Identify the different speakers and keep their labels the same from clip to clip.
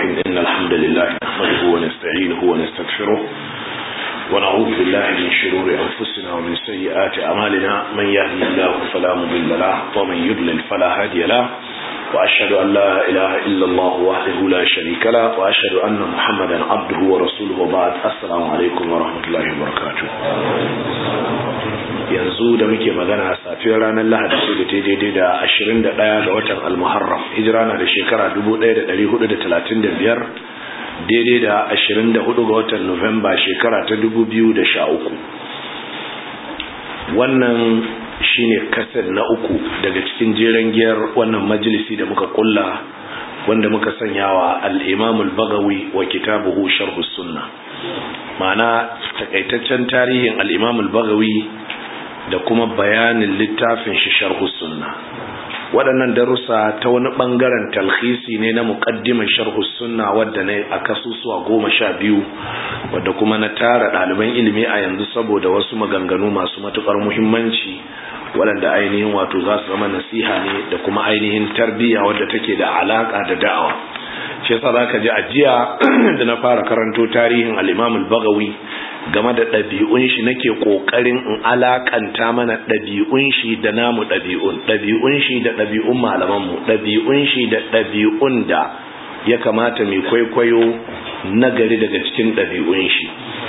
Speaker 1: الرحيم إن الحمد لله نحمده ونستعينه ونستغفره ونعوذ بالله من شرور أنفسنا ومن سيئات أعمالنا من يهدي الله فلا مضل له ومن يضلل فلا هادي له وأشهد أن لا إله إلا الله وحده لا شريك له وأشهد أن محمدا عبده ورسوله وبعد السلام عليكم ورحمة الله وبركاته. yanzu da muke magana safiyar ranar Lahadi ce da daidai da 21 ga watan Al-Muharram hijira na da shekara 1435 daidai da 24 ga watan Nuwamba shekara ta 2013. wannan shine kasar na uku daga cikin jeren giyar wannan majalisi da muka kulla wanda muka sanyawa al-Imam al-Baghawi wa kitabuhu Sharh as-Sunnah, ma'ana takaitaccen tarihin al-Imam al-Baghawi da kuma bayanin littafin shi Sharh as-Sunnah. waɗannan darussa ta wani bangaren talhisi ne na muqaddimar Sharh as-Sunnah wadda ne a kasusuwa 12 wadda kuma na tara ɗaliban ilimi a yanzu saboda wasu maganganu masu matukar muhimmanci waɗanda ainihin wato za su zama nasiha ne da kuma ainihin tarbiyya wadda take da alaka da da'awa. shi yasa zaka ji ajiya da na fara karanto tarihin al-Imam al-Baghawi game da ɗabi'un shi nake ƙoƙarin in alakanta mana ɗabi'un shi da namu ɗabi'un shi da ɗabi'un malamanmu, ɗabi'un shi da ɗabi'un da ya kamata mai kwaikwayo nagari daga cikin ɗabi'un shi.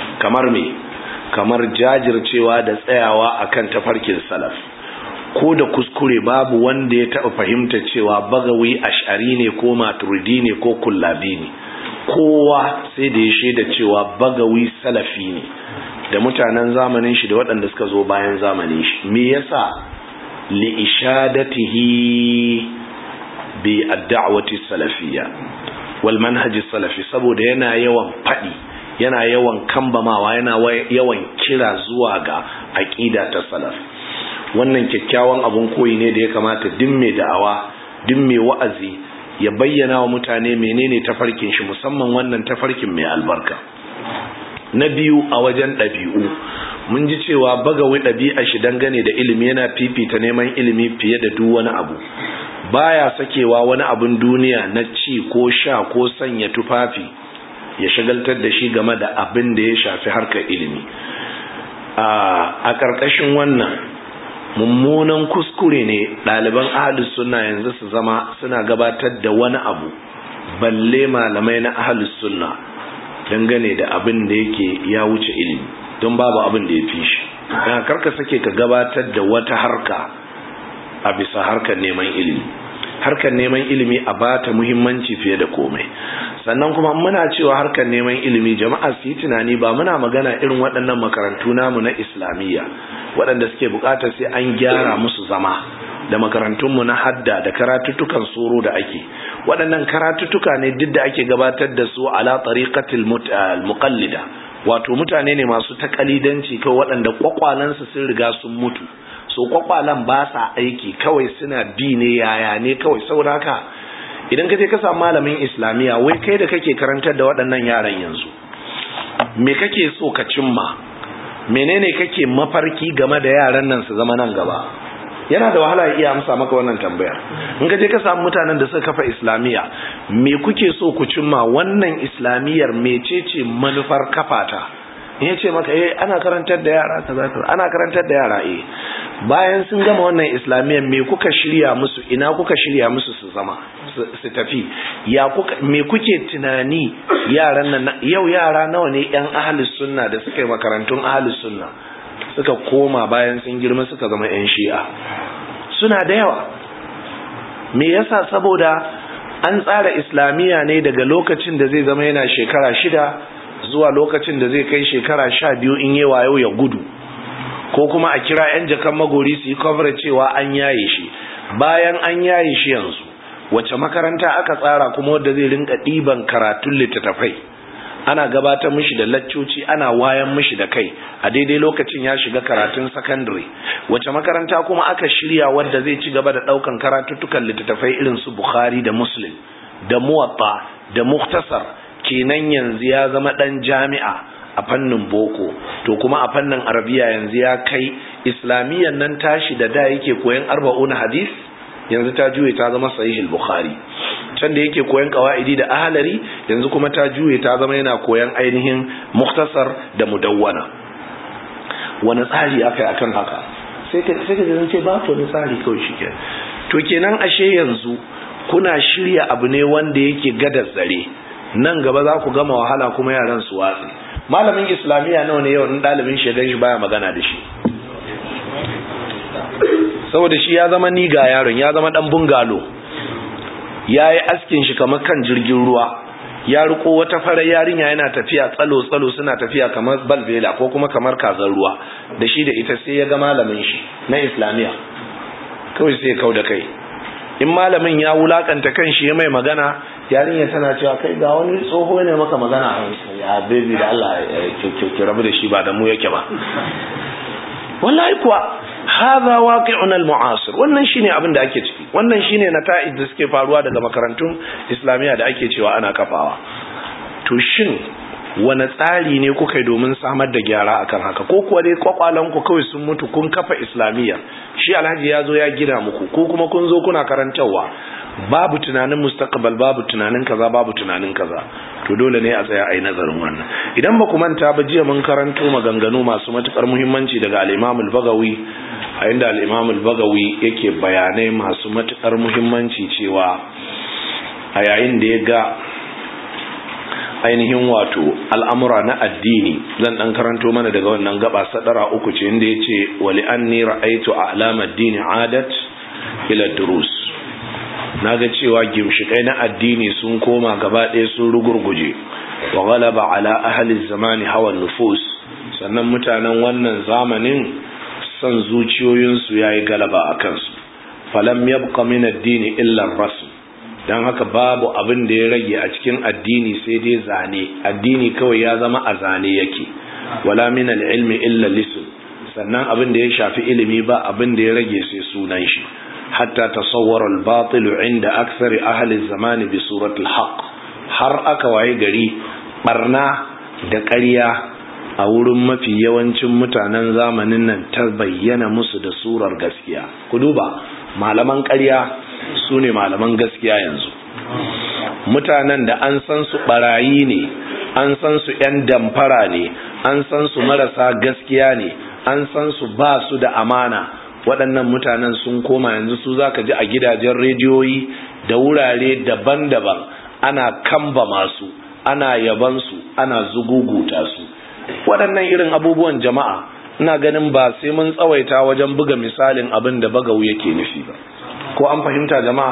Speaker 1: kamar jajircewa da tsayawa akan tafarkin salaf. ko da kuskure babu wanda ya taɓa fahimta cewa Baghawi ash'ari ne ko maturidi ne ko kullabi ne. kowa sai da ya shaida cewa Baghawi salafi ne, da mutanen zamanin shi da waɗanda suka zo bayan zamanin shi. me yasa li ishadatihi bi ad-da'wati salafiyya wal manhaj salafi, saboda yana yawan fadi, yana yawan kambamawa, yana yawan kira zuwa ga aqida ta salaf. wannan kyakkyawan abun koyi ne da ya kamata duk mai da'awa, duk mai wa'azi ya bayyana wa mutane menene tafarkin shi, musamman wannan tafarkin mai albarka. na biyu, a wajen ɗabi'u mun ji cewa Baghawi ɗabi'a shi dangane da ilimi yana fifita neman ilimi fiye da duk wani abu. baya sakewa wani abun duniya na ci ko sha ko sanya tufafi ya shagaltar da shi game da abin da ya shafi harkar ilimi. a ƙarƙashin wannan mummunan kuskure ne ɗaliban ahlus sunna yanzu su zama suna gabatar da wani abu, balle malamai na ahlus sunna, dangane da abin da yake ya wuce ilimi, don babu abin da ya fi shi. karka sake ka gabatar da wata harka a bisa harkar neman ilimi. harkar neman ilimi a bata muhimmanci fiye da komai. sannan kuma muna cewa harkar neman ilimi, jama'a su yi tunani, ba muna magana irin waɗannan makarantu namu na islamiyya waɗanda suke buƙatar sai an gyara musu zama, da makarantunmu na hadda da karatuttukan soro da ake. waɗannan karatuttuka ne duk da ake gabatar da su ala tariqatil muqallida, wato mutane ne masu takalidanci kawai waɗanda kwakwalansu sun riga sun mutu, so kwakwalan ba sa aiki, kawai suna bi ne yaya ne kawai. saboda haka idan ka je ka samu malamin islamiyya, wai kai da kake karantar da waɗannan yaran yanzu, me kake so ka cimma? menene kake mafarki game da yaran nan su zama nan gaba? yana da wahala ya iya amsa maka wannan tambayar. in ka je ka samu mutanen da suka kafa islamiyya, me kuke so ku cimma? wannan islamiyyar mecece manufar kafata? in yace maka ana karantar da yara kaza, ana karantar da yara bayan sun gama wannan islamiyyar me kuka shirya musu? ina kuka shirya musu su zama, su tafi? me kuke tunani yaran nan? yau yara nawa ne yan ahlus sunna da suka yi makarantun ahlus sunna suka koma bayan sun girma suka zama yan shi'a? suna da yawa. me yasa? saboda an tsara islamiyya ne daga lokacin da zai zama yana shekara 6 zuwa lokacin da zai kai shekara 12 in yi wayo ya gudu, ko kuma a kira 'yan jakan magori su yi coverage cewa an yaye shi. bayan an yaye shi yanzu wace makaranta aka tsara kuma wadda zai rinka ɗiban karatun littattafai, ana gabatar mishi da laccoci, ana wayan mishi da kai a daidai lokacin ya shiga karatun secondary? wace makaranta kuma aka shirya wadda zai ci gaba da ɗaukan karatuttukan littattafai irin su Bukhari da Muslim da Muwatta da Muktasar? kenan yanzu ya zama ɗan jami'a a fannin boko, to kuma a fannin arabiya yanzu ya kai islamiyyan nan tashi da yake koyan 40 hadis, yanzu ta juye ta zama sahih al-Bukhari. can da yake koyan qawaidi da ahlari yanzu kuma ta juye ta zama yana koyan ainihin mukhtasar da mudawwana. wani tsari aka yi akan haka sai ka ce ba to wani tsari kawai shike. To kenan ashe yanzu kuna shirya abu ne wanda yake gadar zare, nan gaba za ku gama wahala kuma yaran su watsi. Malamin islamiyya nawa ne yau in dalibin shi gan shi baya magana da shi, saboda shi ya zama ni ga yaron, ya zama dan bungalo, ya yi askin shi kamar kan jirgin ruwa, ya riko wata farar yarinya yana tafiya tsalo suna tafiya kamar balbela ko kuma kamar kazan ruwa da shi da ita, sai ya ga malamin shi na islamiyya kawai sai ya kau da kai. In malamin ya wulakanta kan shi ya mai magana, yarinya tana cewa kai ga wani tsoho ne maka magana, ya baby da Allah ki rabu da shi ba da mu yake ba. Wallahi kuwa hadha waqi'un al-mu'asir, wannan shine abin da ake ciki, wannan shine nata'ij da suke faruwa daga makarantun islamiyya da ake cewa ana kafawa. To shin wani tsari ne kuka yi domin samar da gyara akan haka, ko kuwa dai kwakwalan ku kawai sun mutu kun kafa islamiyya, shi alhaji ya zo ya gina muku, ko kuma kun zo kuna karantarwa babu tunanin mustaqbal, babu tunanin kaza, babu tunanin kaza. To dole ne a tsaya a yi nazarin wannan. Idan ba ku manta ba, jiya mun karanto maganganu masu matukar muhimmanci daga al-Imam al-Baghawi, a inda al-Imam al-Baghawi yake bayanai masu matukar muhimmanci cewa a yayin da ya ga ainihin wato al'amura na addini, zan dan karanto mana daga wannan gaba sadara uku ce, inda yace wali anni ra'aytu a'lam ad-din 'adat ila durus. Naga cewa gimshikai na addini sun koma gaba ɗaya sun rugurguje, wa ghalaba ala ahli zamani hawa nufus, sannan mutanen wannan zamanin san zuciyoyinsu yayi galaba akan su. Falam yabqa min ad-din illa ar-rasm, dan haka babu abin da ya rage a cikin addini sai dai zane. Addini kawai ya zama a zane yake. Wala min al-ilmi illa lisan, sannan abin da ya shafi ilimi ba abin da ya rage sai sunan shi. Hatta tasawwara al-batil 'inda akthari ahli az-zaman bi surati al-haqq, har aka waye gari barna da ƙarya a wurin mafi yawancin mutanen zamanin nan ta bayyana musu da surar gaskiya. Ku duba, malaman ƙarya su ne malaman gaskiya yanzu. Mutanen da an san su barayi ne, an san su 'yan damfara ne, an san su marasa gaskiya ne, an san su ba su da amana, waɗannan mutanen sun koma yanzu su zaka ji a gidajen rediyoyi da wurare daban-daban ana kamba masu, ana yaban su, ana zuguguta su. Waɗannan irin abubuwan jama'a, ina ganin ba sai mun tsawaita wajen buga misalin abin da Bagawi yake nufi ba. Ko an fahimta jama'a?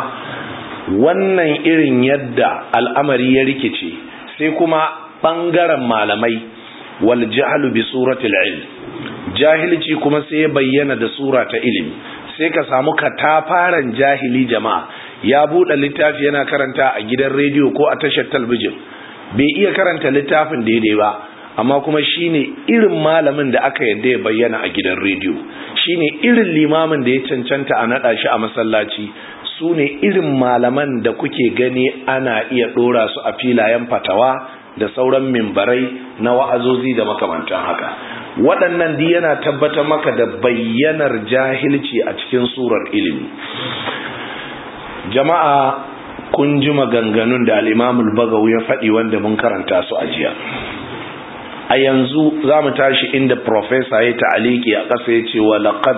Speaker 1: Wannan irin yadda al'amari ya rikice, sai kuma ɓangaren malamai, wal jahlu bi suratil ilm, jahilci kuma sai ya bayyana da sura ta ilimi. Sai ka samu katafaren jahili jama'a, ya buɗe littafi yana karanta a gidan rediyo ko a tashar talbijin, bai iya karanta littafin daidai ba, amma kuma shine irin malamin da aka yadda ya bayyana a gidan rediyo, shine irin limamin da ya cancanta a naɗa shi a masallaci, su ne irin malaman da kuke gani ana iya ɗora su a filayen fatawa da sauran mimbarai na wa'azozi da makamantan haka. Waɗannan di yana tabbatar maka da bayyanar jahilci a cikin surar ilimi. Jama'a, kun ji maganganun da al-Imam al-Baghawi ya faɗi wanda mun karanta su a jiya. A yanzu za mu tashi inda professor ya ta'aliki a ƙasa ya ce wa laqad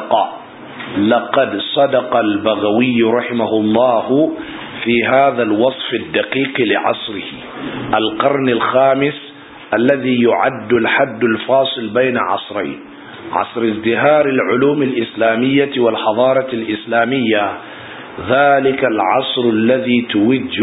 Speaker 1: sadaqa al-Baghawi rahimahullahu fi hadha al-wasf ad-daqiq li'asrihi al-qarn al-khamis الذي يعد الحد الفاصل بين عصرين، عصر ازدهار العلوم الإسلامية والحضارة الإسلامية، ذلك العصر الذي توج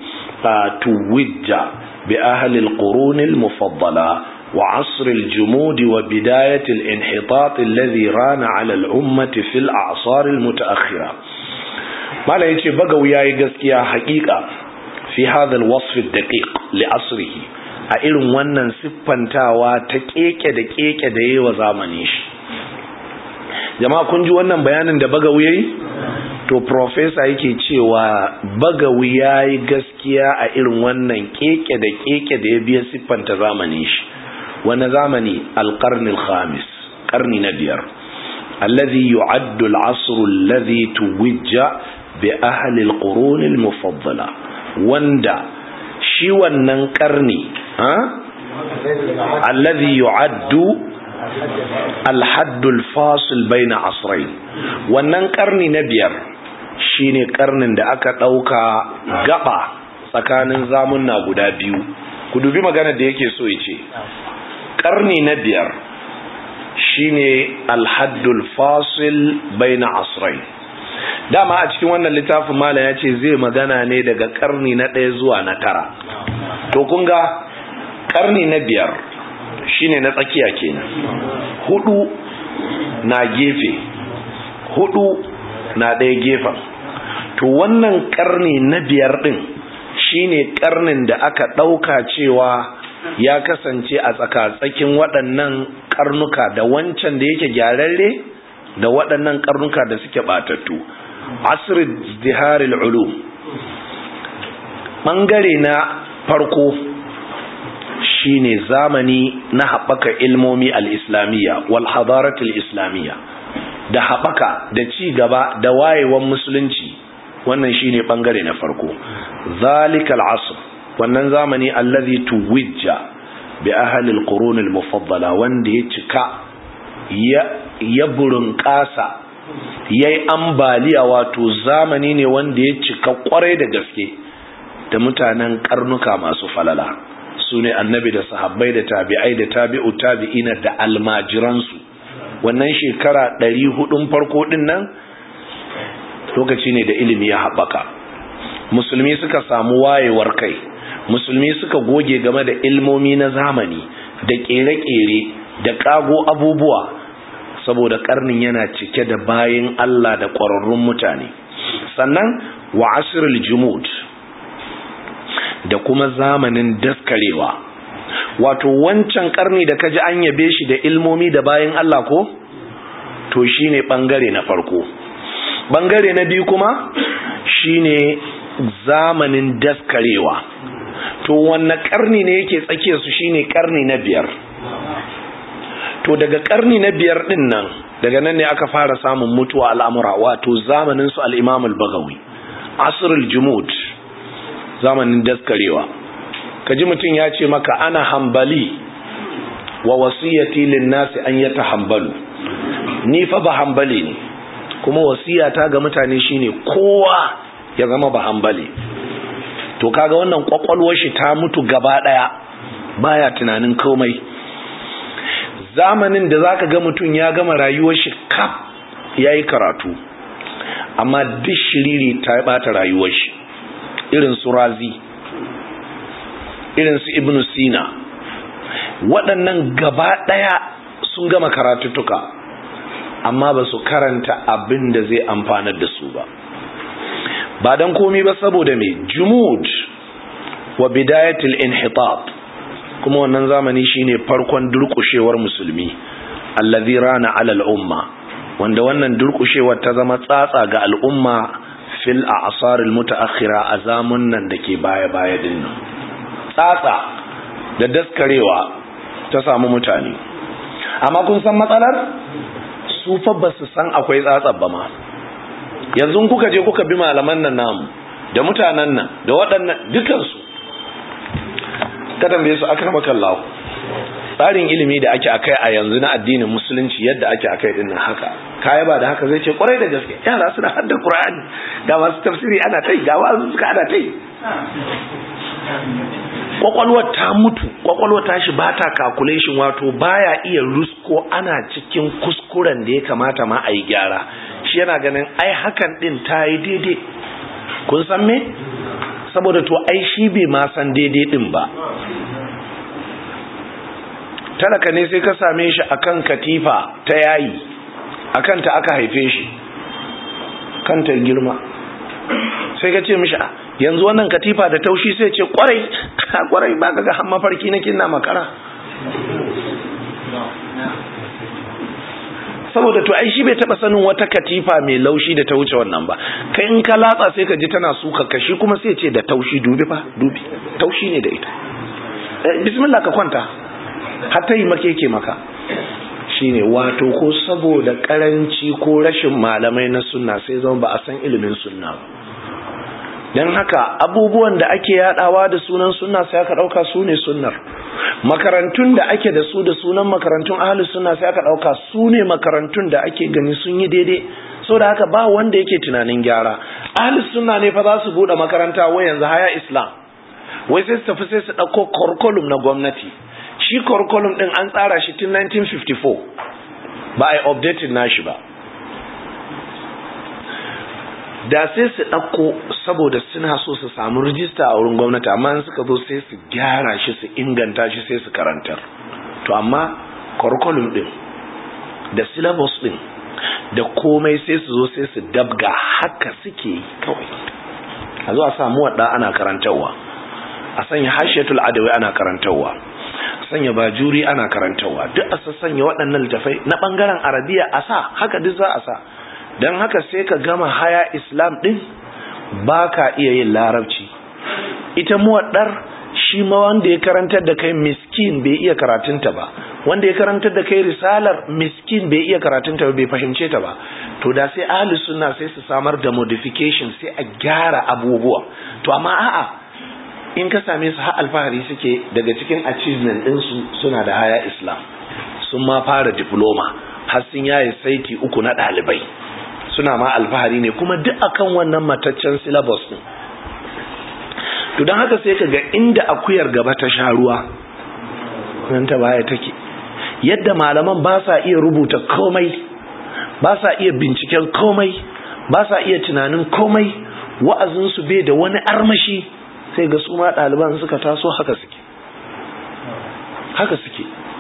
Speaker 1: بأهل القرون المفضلة، وعصر الجمود وبداية الانحطاط الذي ران على الأمة في الأعصار المتأخرة. ما لا يتي بغوي ياي غسكيا حقيقة في هذا الوصف الدقيق لعصره، a irin wannan siffantawa ta keke da yayi wa zamani shi. Jama'a kun ji wannan bayanin da Bagawi yayi? To professor yake cewa Bagawi yayi gaskiya a irin wannan keke da ya biya siffanta zamani shi. Wani zamani? Al-qarn al-khamis, qarni na biyar, alladhi yu'addu al-'asr alladhi tuwajja bi ahli al-qurun al-mufaddala wanda shi wannan karni alladhi yu'addu al-hadd al-fasil bayna asrayn wannan karni na biyar shine karnin da aka dauka gaba tsakanin zamunna guda biyu. Ku dubi magana da yake so yace karni na biyar shine al-haddul fasil baina asrayn. Dama a cikin wannan littafin malam yace zai magana ne daga karni na 1 zuwa na 9. To kun ga karni na biyar shine na tsakiya kenan. 4 na gefe, 4 na ɗaya gefen. To wannan karni na biyar din shine karnin da aka dauka cewa ya kasance a tsakatsakin waɗannan karnuka da wancan da yake gyararre da waɗannan karnuka da suke batattu. Asr izdihar al-ulum bangare na farko shine zamani na haɓaka ilmomi al-islamiyya wal hadarat al-islamiyya, da haɓaka da ci gaba da wayewan musulunci. Wannan shine bangare na farko. Zalikal asr, wannan zamani allazi tuwijja bi ahli al-qurun al-mufaddala, wanda ya cika ya burin kasa yayi ambaliya, wato zamani ne wanda ya cika kwarai da gaske da mutanen karnuka masu falala, sune annabi da sahabbai da tabi'ai da tabi'u tabi'ina da almajiransu. Wannan shekara 400 farko din nan lokaci ne da ilimi ya haɓaka, musulmi suka samu wayewar kai, musulmi suka goge game da ilmomi na zamani da ƙere-ƙere da ƙago abubuwa, saboda ƙarnin yana cike da bayin Allah da ƙwararrun mutane. Sannan wa asrul jumud, da kuma zamanin daskarewa, wato wancan ƙarni da kaji an yabe shi da ilmomi da bayin Allah ko, to shine ɓangare na farko. Bangare na biyu kuma shine zamanin daskarewa. To wanne karni ne yake tsakiyar su? Shine karni na biyar. To daga karni na biyar din nan, daga nan ne aka fara samun mutuwa al'amura, wato zamanin su al-Imam al-Baghawi, asrul jumud, zamanin daskarewa. Kaji mutum ya ce maka ana hanbali wa wasiyati lin-nasi an yatahambalu, ni fa ba hanbali ne, kuma wasiyata ga mutane shine kowa ya zama ba hanbali. To kaga wannan kwakwalwar shi ta mutu gaba daya, baya tunanin komai. Zamanin da zaka ga mutum ya gama rayuwar shi kaf yayi karatu, amma duk shiriri ta bata rayuwar shi, irin su Razi, irin su Ibn Sina, waɗannan gaba daya sun gama karatuttuka, amma ba su karanta abin da zai amfanar da su ba. Ba dan komai ba saboda me jumud wa bidayatul inhitat, kuma wannan zamani shine farkon durkushewar musulmi, allazi rana ala al-umma, wanda wannan durkushewar ta zama tsatsa ga al'umma fil a'sar al-mutaakhira, a zamanin da ke baya-baya din nan. Tsatsa da daskarewa ta samu mutane, amma kun san matsalar su fa ba su san akwai tsatsar ba ma. Yanzu kuka je kuka bi malaman nan namu da mutanen nan da waɗannan dukansu, ka tambaye su akramaka Allah, tsarin ilimi da ake akai a yanzu na addinin musulunci yadda ake akai din nan haka, kai ba da haka zai ce kwarai da gaske yara suna hadda Qur'ani, ga masu tafsiri ana tai, ga wasu suka ana tai. Kwakwalwar ta mutu, kwakwalwar ta shi ba ta calculation, wato baya iya rusko ana cikin kuskuren da ya kamata ma a yi gyara. Shi yana ganin ai hakan din ta yi daidai. Kun san me? Saboda to ai shi bai ma san daidai din ba. Talaka ne sai ka same shi akan katifa ta yayi, akan ta aka haife shi, kanta girma. Sai ka ce mishi yanzu wannan katifa da taushi, sai ce kwarai ba ga har mafarki nake ina makara. Saboda to ai shi bai taba sanin wata katifa mai laushi da ta wuce wannan ba. Kai in ka latsa sai ka ji tana suka kashi, kuma sai ce da taushi, dubi taushi ne da ita. Bismillah ka kwanta, har ta yi make yake maka. shine wato ko saboda karanci ko rashin malamai na sunna sai zama ba a san ilimin sunna ba. dan haka abubuwan da ake yadawa da sunan sunna sai aka dauka su ne sunnar. Makarantun da ake da su da sunan makarantun ahlus sunna sai aka dauka su ne makarantun da ake gani sun yi daidai. Saboda haka ba wanda yake tunanin gyara. Ahlus sunna ne fa za su bude makaranta wai yanzu haya islam, wai sai su tafi sai su dauko curriculum na gwamnati. Shi curriculum din an tsara shi tun 1954 ba ai updated nashi ba. Da sai su ɗauko saboda suna so su samu rijista a wurin gwamnati, amma in suka zo sai su gyara shi su inganta shi sai su karantar. To amma curriculum din da syllabus din da komai sai su zo sai su dabga haka suke kawai. A zo a samu wadda ana karantarwa, a sanya hashiyatul adawi ana karantarwa, a sanya bajuri ana karantarwa, duk a sanya waɗannan littafai na ɓangaren arabiya a sa, haka duk za a sa. Don haka sai ka gama haya islam ɗin ba ka iya yin larabci. Ita muwaɗar shi ma wanda ya karantar da kai miskin bai iya karatunta ba, wanda ya karantar da kai risalar miskin bai iya karatunta ba, bai fahimce ta ba. To da sai ahli sunna sai su samar da modification, sai a gyara abubuwa. To amma a'a, in ka same su har alfahari suke daga cikin achievement ɗinsu suna da haya islam, sun ma fara diploma har sun yaye saiti 3 na ɗalibai, suna ma alfahari ne, kuma duk akan wannan mataccen syllabus din. To dan haka sai kaga inda akuyar gaba ta sha ruwa nan ta baya take. Yadda malaman ba sa iya rubuta komai, ba sa iya binciken komai, ba sa iya tunanin komai, wa'azin su bai da wani armashi, sai ga su ma ɗaliban suka taso haka suke.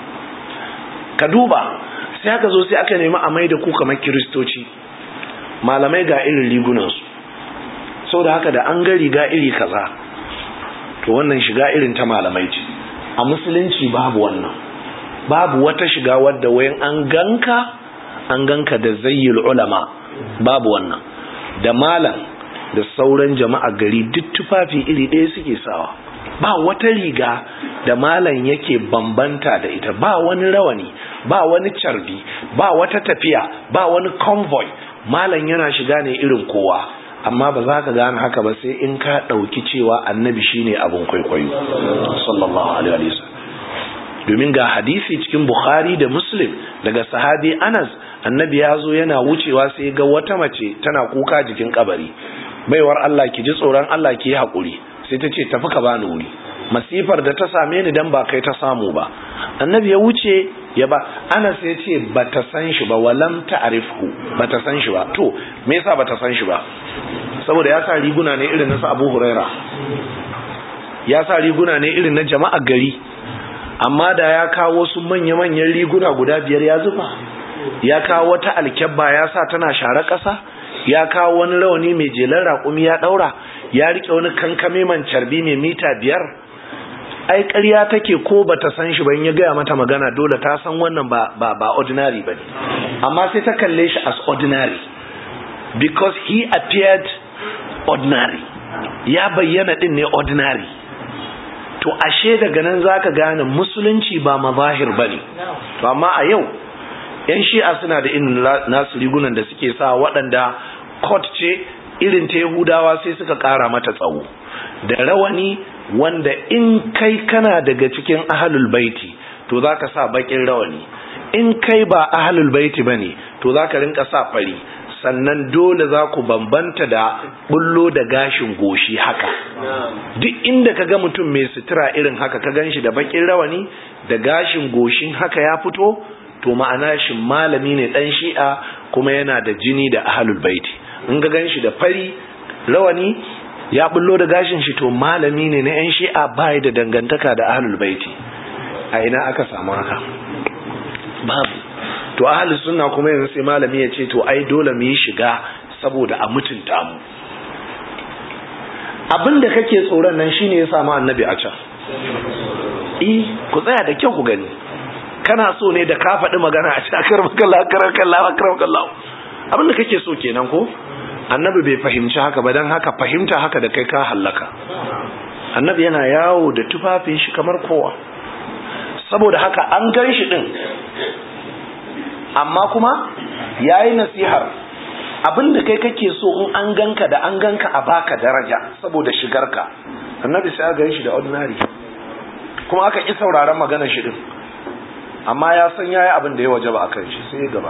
Speaker 1: Ka duba, sai aka zo sai aka nemi a mai da ku kamar kiristoci. Malamai ga irin rigunansu, sau da haka da an ga riga iri kaza, to wannan shiga irin ta malamai ce. A musulunci babu wannan, babu wata shiga wadda wayan an ganka da zayyul ulama, babu wannan. Da malam da sauran jama'a gari duk tufafi iri ɗaya suke sawa, ba wata riga da malam yake bambanta da ita, ba wani rawani, ba wani carbi, ba wata tafiya, ba wani convoy. Malam yana shiga ne irin kowa, amma ba za ka gane haka ba sai in ka ɗauki cewa annabi shine abin kwaikwayo sallallahu alaihi wasallam. Domin ga hadisi cikin Bukhari da Muslim daga sahabi Anas, annabi ya zo yana wucewa sai ga wata mace tana kuka jikin kabari. Baiwar Allah, ki ji tsoron Allah, ki yi haƙuri. Sai ta ce tafi ka bani wuri, masifar da ta same ni dan ba kai ta samu ba. Annabi ya wuce ya ba. Anas ya ce bata san shi ba, walam ta'rifhu, bata san shi ba. To me yasa bata san shi ba? Saboda ya sa riguna ne irin na Abu Huraira, ya sa riguna ne irin na jama'a gari, amma da ya kawo su manya-manyan riguna guda 5 ya zuba, ya kawo wata alkyabba ya sa tana share ƙasa, ya kawo wani rawani mai jelar raƙumi ya ɗaura, ya rike wani kankame man carbi mai mita 5, ai ƙarya take ko bata san shi ba. In ya gaya mata magana dole ta san wannan ba ordinary bane, amma sai ta kalle shi as ordinary because he appeared ordinary, ya bayyana din ne ordinary. To ashe daga nan zaka gane musulunci ba mazahir bane. To amma a yau yan shi'a suna da irin nasu rigunan da suke sa, waɗanda coat ce irin ta Yahudawa sai suka ƙara mata tsawo, da rawani wanda in kai kana daga cikin ahlul baiti to zaka sa bakin rawani, in kai ba ahlul baiti bane to zaka rinka sa fari, sannan dole za ku bambanta da bullo da gashin goshi haka. Duk inda kaga mutum mai sutura irin haka, ka ganshi da bakin rawani da gashin goshin haka ya fito, to ma'ana shi malami ne dan shi'a kuma yana da jini da ahlul baiti. In ga ganshi da fari rawani ya bullo da gashin shi, to malami ne na yan shi'a, bai da dangantaka da ahlul baiti. A ina aka samu haka? Babu. To ahlus sunna kuma yanzu sai malami ya ce to ai dole mu yi shiga saboda a mutunta mu. Abinda kake tsoron nan shine ya samu annabi a can. Ku tsaya da kyau ku gani. Kana so ne da ka faɗi magana a cikin akaramakallah. Abinda kake so kenan ko? Annabi bai fahimci haka ba, dan haka fahimta haka da kai ka hallaka. Annabi yana yawo da tufafin shi kamar kowa. Saboda haka an gan shi din amma kuma yayi nasihar abinda kai kake so in an ganka da an ganka a baka daraja saboda shigarka. Annabi sai ga shi da ordinary kuma aka ki sauraron maganar shi din, amma ya san yayi abin da ya wajaba akan shi sai ya gaba.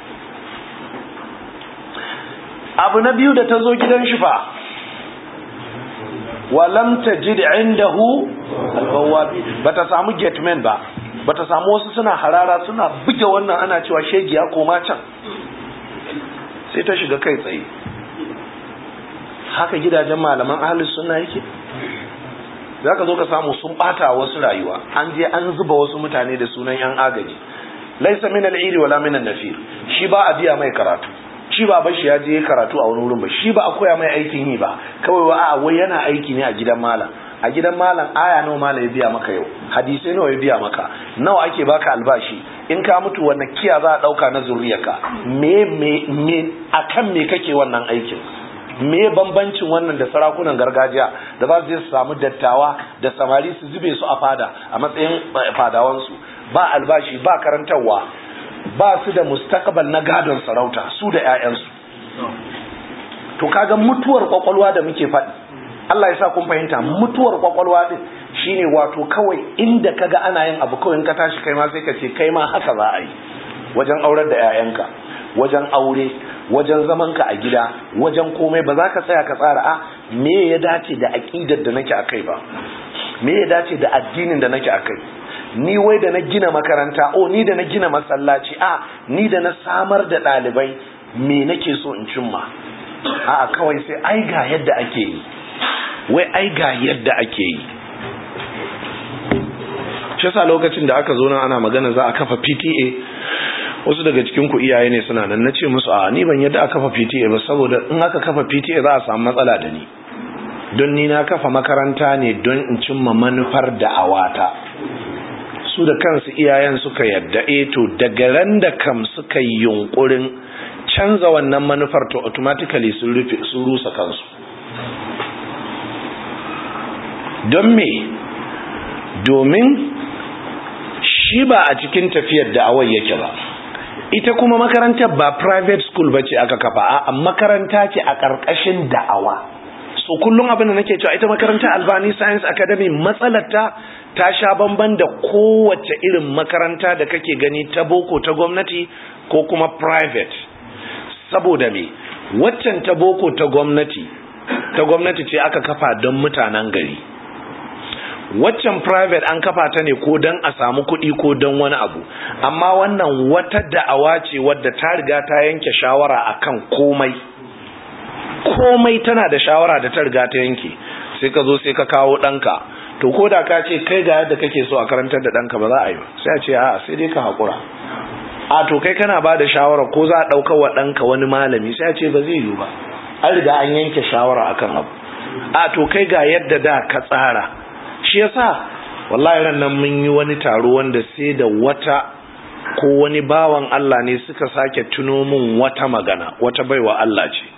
Speaker 1: Abu na biyu da ta zo gidan shi fa walam tajid indahu al-bawabi, bata samu gateman ba, bata samu wasu suna harara suna buge wannan ana cewa shegiya koma can, sai ta shiga kai tsaye. Haka gidajen malaman ahlus sunna yake. Zaka zo ka samu sun bata wasu rayuwa, an je an zuba wasu mutane da sunan yan agaji. Laysa min al-iri wala min an-nafir, shi ba a biya mai karatu, shi ba bashi ya je karatu a wani wurin ba, shi ba a koya mai aikin yi ba, kawai a'a wai yana aiki ne a gidan malam. A gidan malam aya nawa malam ya biya maka yau, hadisai nawa ya biya maka, nawa ake baka albashi, in ka mutu wannan kiya za a dauka na zuriyarka, me akan me kake wannan aikin, me bambancin wannan da sarakunan gargajiya da za su je su samu dattawa da samari su zube su a fada a matsayin fadawansu, ba albashi ba karantarwa, ba su da mustakabal na gadon sarauta su da 'ya'yansu. To kaga mutuwar kwakwalwa da muke faɗi, Allah ya sa kun fahimta, mutuwar kwakwalwa din shine wato kawai inda kaga ana yin abu kawai in ka tashi kai ma sai ka ce kai ma haka za a yi, wajen aurar da 'ya'yanka, wajen aure, wajen zamanka a gida, wajen komai ba za ka tsaya ka tsara a me ya dace da aqidar da nake akai ba, me ya dace da addinin da nake akai, ni wai da na gina makaranta, ni da na gina masallaci, ni da na samar da ɗalibai, me nake so in cimma. Kawai sai ai ga yadda ake yi, wai ai ga yadda ake yi. Shi yasa lokacin da aka zo nan ana magana za a kafa PTA, wasu daga cikin ku iyaye ne suna nan, nace musu ni ban yadda aka kafa PTA ba, saboda in aka kafa PTA za a samu matsala da ni, don ni na kafa makaranta ne don in cimma manufar da'awata. Su da kansu iyayen suka yadda to daga ran da kam suka yi yunkurin canza wannan manufar to automatically sun rusa kansu. Don me? Domin shi ba a cikin tafiyar da'awar yake ba, ita kuma makarantar ba private school bace aka kafa, a makaranta ce a ƙarƙashin da'awa. So kullum abin da nake cewa ita makarantar Albani Science Academy matsalarta ta sha bamban da kowace irin makaranta da kake gani ta boko ta gwamnati ko kuma private. Saboda me? Waccan ta boko ta gwamnati ce aka kafa don mutanen gari. Waccan private an kafa ta ne ko don a samu kuɗi ko don wani abu, amma wannan wata da'awa ce wadda ta riga ta yanke shawara akan komai tana da shawara da ta riga ta yanke. Sai ka zo sai ka kawo ɗanka, to ko da ka ce kai ga yadda kake so a karantar da ɗanka ba za a yi ba, sai a ce sai dai ka haƙura. To kai kana ba da shawara ko za a ɗauka wa ɗanka wani malami, sai a ce ba zai yi ba, an riga an yanke shawara akan abu. To kai ga yadda da ka tsara. Shi yasa wallahi ran nan mun yi wani taro wanda sai da wata ko wani bawan Allah ne suka sake tuno min wata magana, wata baiwa Allah ce.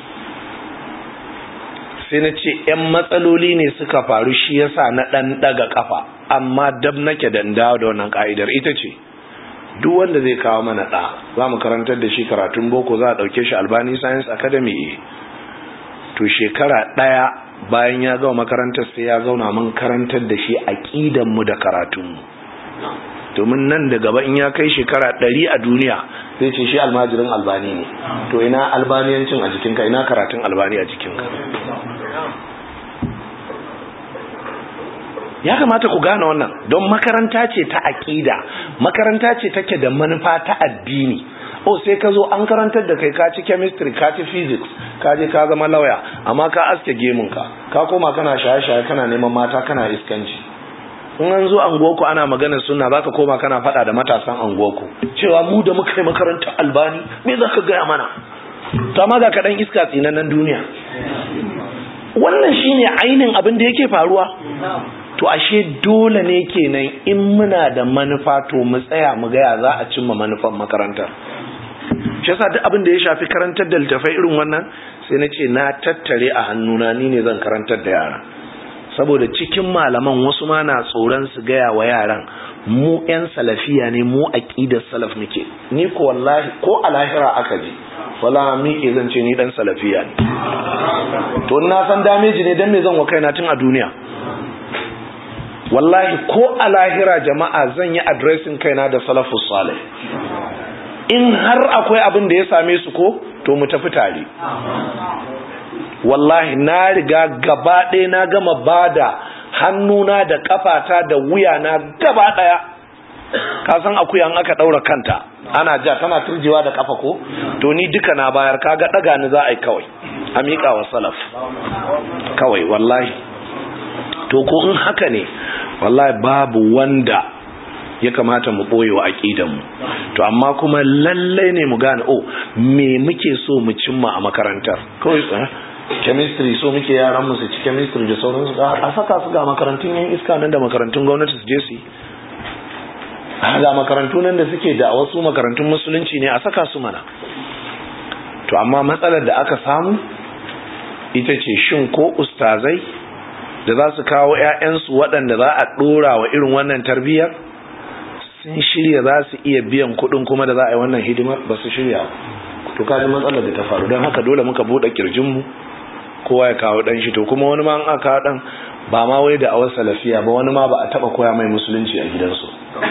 Speaker 1: Sai na ce ‘yan matsaloli ne suka faru shi yasa na ɗan ɗaga ƙafa, amma dab nake da dawo da wannan ƙa'idar ita ce, duk wanda zai kawo mana ɗa za mu karantar da shi karatun boko, za a ɗauke shi Albani Science Academy, to shekara ɗaya bayan ya gama makarantar sai ya zauna mun karantar da shi aqidanmu da karatunmu, domin nan da gaba in ya kai shekara 100 a duniya zai ce shi almajirin Albani ne. To ina albaniyancin a jikinka, ina karatun Albani a jikinka? Ya kamata ku gane wannan, don makaranta ce ta aqida, makaranta ce take da manufa ta addini. Sai ka zo an karantar da kai, ka ci chemistry, ka ci physics, ka je ka zama lawyer, amma ka aske gemunka, ka koma kana shaye-shaye, kana neman mata, kana iskanci. In an zo anguwarku ana magana sunna, za ka koma kana faɗa da matasan anguwarku cewa mu da muka yi makarantar Albani me za ka gaya mana? To amma ga kaɗan iska tsinannen duniya. Wannan shine ainihin abin da yake faruwa. To ashe dole ne kenan in muna da manufa to mu tsaya mu gaya za a cimma manufan makarantar. Shi yasa duk abin da ya shafi karantar da littafai irin wannan sai na ce na tattare a hannuna, ni ne zan karantar da yara, saboda cikin malaman wasu ma na tsoron su gaya wa yaran mu yan salafiya ne, mu aqidar salaf muke. Ni ko wallahi ko a lahira aka je wala miƙe zan ce ni dan salafiya ne. To na san damage ne, dan me zan wa kaina tun a duniya? Wallahi ko a lahira jama'a zan yi addressing kaina da salafus salih. In har akwai abin da ya same su ko to mu tafi tare. Wallahi na riga gaba ɗaya na gama bada hannuna da kafata da wuyana gaba ɗaya. Ka san akuya an aka ɗaura kanta ana ja tana turjewa da kafa ko, to ni duka na bayar, kaga ɗaga ni za a yi kawai a miƙa wa salaf kawai. Wallahi to ko in haka ne wallahi babu wanda ya kamata mu ɓoye wa aƙidanmu. To amma kuma lallai ne mu gane me muke so mu cimma a makarantar. Kawai chemistry so muke yaran mu su ci chemistry da sauransu, a saka su ga makarantun yan iska nan da makarantun gwamnati su je su yi. Ga makarantu nan da suke da wasu makarantun musulunci ne, a saka su mana. To amma matsalar da aka samu ita ce shin ko ustazai da za su kawo 'ya'yansu waɗanda za a ɗora wa irin wannan tarbiyyar sun shirya za su iya biyan kuɗin kuma da za a yi wannan hidimar? Ba su shirya. To kaji matsalar da ta faru, don haka dole muka buɗe kirjinmu kowa ya kawo ɗan shi. To kuma wani ma an aka kawo ɗan ba ma wai da awar salafiya ba, wani ma ba a taɓa koya mai musulunci a gidansu.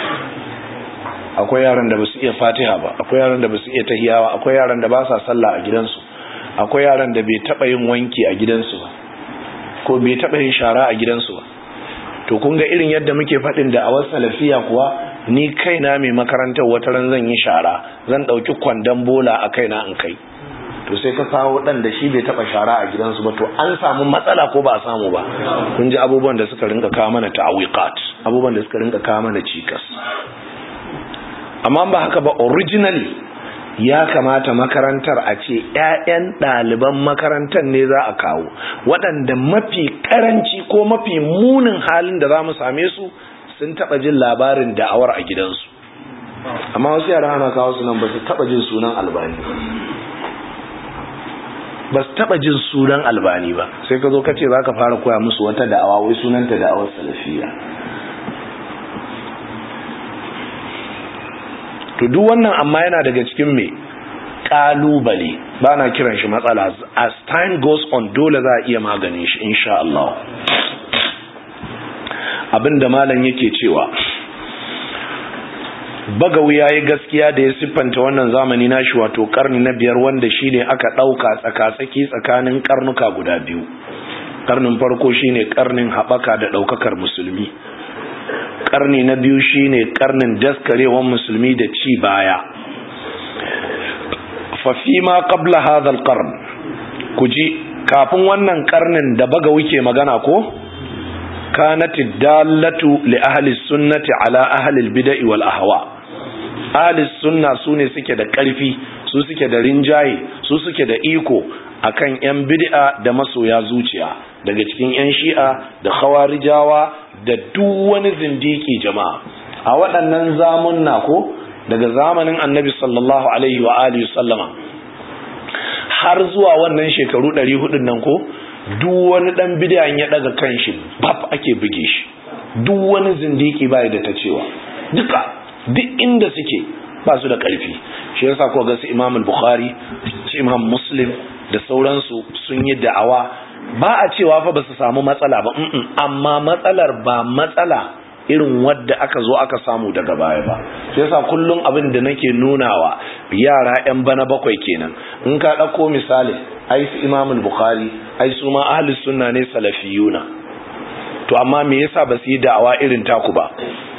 Speaker 1: Akwai yaran da ba su iya fatiha ba, akwai yaran da ba su iya tahiyawa, akwai yaran da ba sa sallah a gidansu, akwai yaran da bai taɓa yin wanki a gidansu ba, ko bai taɓa yin shara a gidansu ba. To kun ga irin yadda muke faɗin da awar salafiya kuwa, ni kaina mai makarantar wata ran zan yi shara, zan ɗauki kwandon bola a kaina in kai. To sai ka kawo ɗan da shi bai taɓa shara a gidansu ba, to an samu matsala ko ba a samu ba? Kun ji abubuwan da suka rinka kawo mana ta'awiqat, abubuwan da suka rinka kawo mana cikas. Amma ba haka ba, originally ya kamata makarantar a ce 'ya'yan ɗaliban makarantar ne za a kawo, waɗanda mafi karanci ko mafi munin halin da za mu same su sun taɓa jin labarin da'awar a gidansu. Amma wasu yara ana kawo su nan ba su taɓa jin sunan Albani ba, su taɓa jin sunan Albani ba, sai ka zo ka ce za ka fara koya musu wata da'awa, wai sunanta da'awar salafiya. To duk wannan amma yana daga cikin me kalubale, ba na kiran shi matsala. As time goes on dole za a iya maganin shi insha Allah. Abinda malam yake cewa Bagawi yayi gaskiya da ya siffanta wannan zamani nashi, wato karni na 5, wanda shine aka dauka tsakatsaki tsakanin karnuka guda biyu. Karnin farko shine karnin habaka da daukakar musulmi, karni na biyu shine karnin daskarewan musulmi da ci baya. Fa fi ma qabla hadha alqarn, kuji kafin wannan karnin da Bagawi ke magana ko, kanat dallatu li ahli sunnati ala ahli albid'i wal ahwa. Ahli sunna sune suke da karfi, su suke da rinjaye, su suke da iko akan yan bid'a da masoya zuciya, daga cikin yan shi'a da khawarijawa da duk wani zindiki jama'a. A waɗannan zamunna ko, daga zamanin Annabi sallallahu alaihi wa alihi sallama har zuwa wannan shekaru 400 nan ko, duk wani dan bid'a ya daga kanshi bab ake buge shi. Duk wani zindiki bai da ta cewa, duka duk inda suke ba su da ƙarfi. Shi yasa ko ga su Imam al-Bukhari, su Imam Muslim da sauransu sun yi da'awa, ba a cewa fa ba su samu matsala ba, amma matsalar ba matsala irin wadda aka zo aka samu daga baya ba. Shi yasa kullum abin da nake nunawa yara 'yan bana bakwai kenan, in ka ɗauko misali ai su Imam al-Bukhari ai su ma ahli sunna ne salafiyuna, to amma me yasa ba su yi da'awa irin taku ba?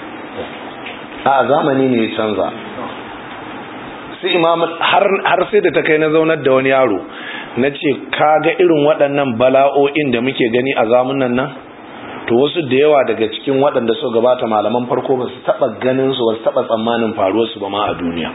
Speaker 1: A zamani ne ya canza. Su Imam har sai da ta kai na zaunar da wani yaro na ce kaga irin waɗannan bala'o'in da muke gani a zamunan nan, to wasu da yawa daga cikin waɗanda su gabata malaman farko ba su taɓa ganin su, ba su taɓa tsammanin faruwarsu ba ma a duniya.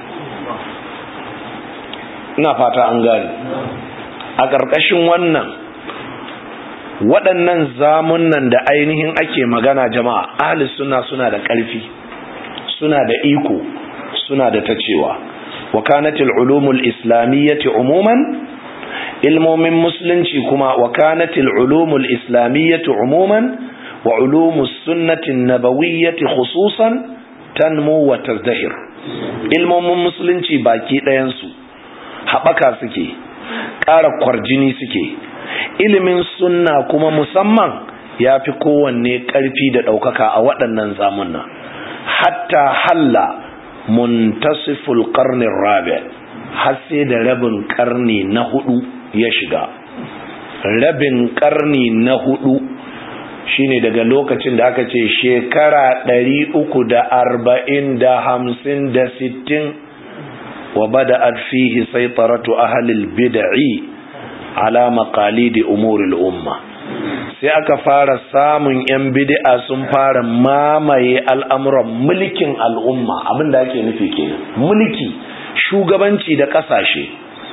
Speaker 1: Ina fata an gane. A ƙarƙashin wannan waɗannan zamunan da ainihin ake magana jama'a, ahli sunna suna da ƙarfi, suna da iko, suna da tacewa. Wa kanatil ulumul islamiyyati umuman, ilmomin musulunci kuma wa kanatil ulumul islamiyyati umuman wa ulumus sunnatin nabawiyyati khususan tanmu wa tazdahir. Ilmomin musulunci baki ɗayansu haɓaka suke, ƙara kwarjini suke. Ilimin sunna kuma musamman ya fi kowanne ƙarfi da ɗaukaka a waɗannan zamunna. Hatta halla muntasiful ƙarnin rabi', har sai da rabin ƙarni na 4 ya shiga. Rabin ƙarni na 4 shine daga lokacin da aka ce shekara 340 da 50 da 60 wa bada'at fihi saytaratu ahlil bid'i ala maqalidi umuril umma. Sai aka fara samun yan bid'a sun fara mamaye al'amuran mulkin al'umma. Abinda ake nufi kenan, mulki, shugabanci da kasashe.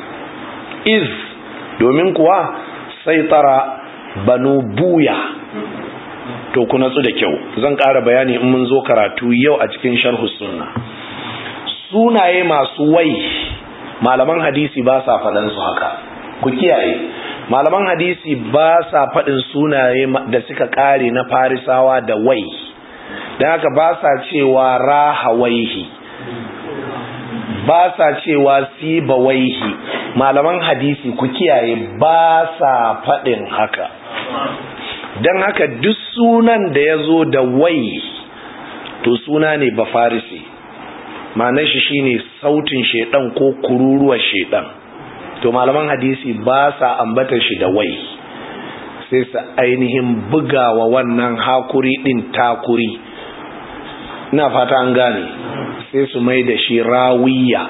Speaker 1: Domin kuwa saytara banu buya. To ku natsu da kyau, zan ƙara bayani in mun zo karatu yau a cikin sharhu sunna. Sunaye masu wai malaman hadisi ba sa faɗan su haka, ku kiyaye. Malaman hadisi ba sa faɗin sunaye da suka ƙare na farisawa da wai, don haka ba sa cewa rahawaihi, ba sa cewa sibawaihi. Malaman hadisi ku kiyaye, ba sa faɗin haka. Don haka duk sunan da ya zo da wai to suna ne ba farisi, ma'anar shi shine sautin shedan ko kururuwar shedan. To malaman hadisi ba sa ambata shi da wai, sai su ainihin bugawa wannan hakuri din takuri. Ina fata an gane, sai su mai da shi rawiya.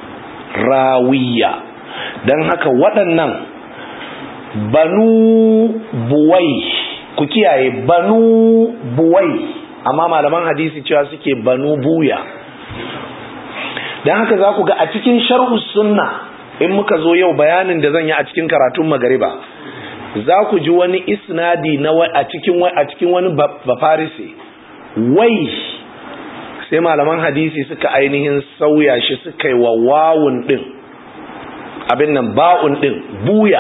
Speaker 1: Don haka waɗannan banu buwai, ku kiyaye, banu buwai, amma malaman hadisi cewa suke banu buya. Don haka za ku ga a cikin sharhu sunna, in muka zo yau bayanin da zan yi a cikin karatun magariba, za ku ji wani isnadi na a cikin wani bafarisi wai, sai malaman hadisi suka ainihin sauya shi, suka yi wa wawun din abin nan, ba'un din buya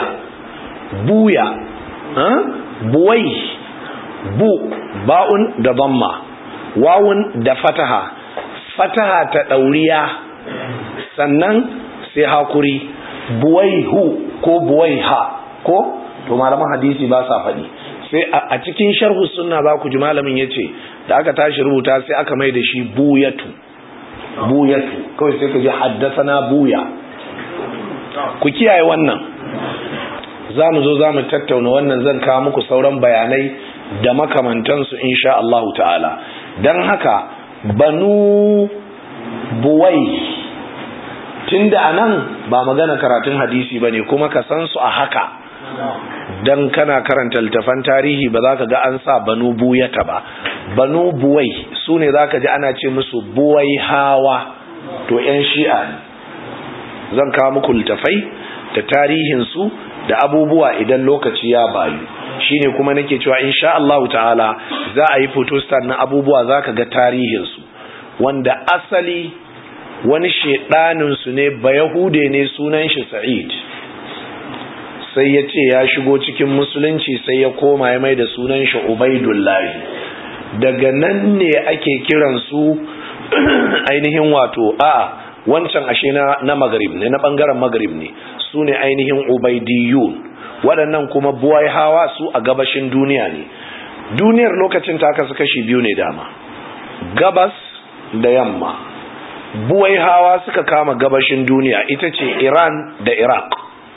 Speaker 1: buwai, bu ba'un da dhamma, wawun da fataha ta dauriya, sannan sai hakuri, buwaihu ko buwaiha ko. To malaman hadisi ba sa faɗi. Sai a cikin sharhu sunna ba ku ji malamin yace da aka tashi rubuta sai aka mai da shi buyatu, kawai sai ka ji haddathana buya. Ku kiyaye wannan, za mu zo za mu tattauna wannan, zan kawo muku sauran bayanai da makamantansu insha Allah ta'ala. Don haka banu buwai, tunda anan ba magana karatun hadisi bane, kuma ka san su a haka, dan kana karanta littafan tarihi ba za ka ga an sa banu buyata ba. Banu buwai su ne za ka ji ana ce musu buwai hawa, to 'yan shi'a ne. Zan kawo muku littafai da tarihinsu da abubuwa idan lokaci ya bayu. Shine kuma nake cewa insha Allah ta'ala za a yi photostat na abubuwa, za ka ga tarihinsu, wanda asali wani shedaninsu ne, ba Yahude ne, sunan shi Sa'id, sai ya ce ya shigo cikin musulunci, sai ya koma ya mai da sunan shi Ubaidullahi. Daga nan ne ake kiransu ainihin wato wancan ashe na Maghrib ne, na bangaren Maghrib ne, su ne ainihin Ubaidiyun. Waɗannan kuma buwai hawa su a gabashin duniya ne. Duniyar lokacin ta kasu kashi biyu ne dama, gabas da yamma. Buwai hawa suka kama gabashin duniya, ita ce Iran da Iraq.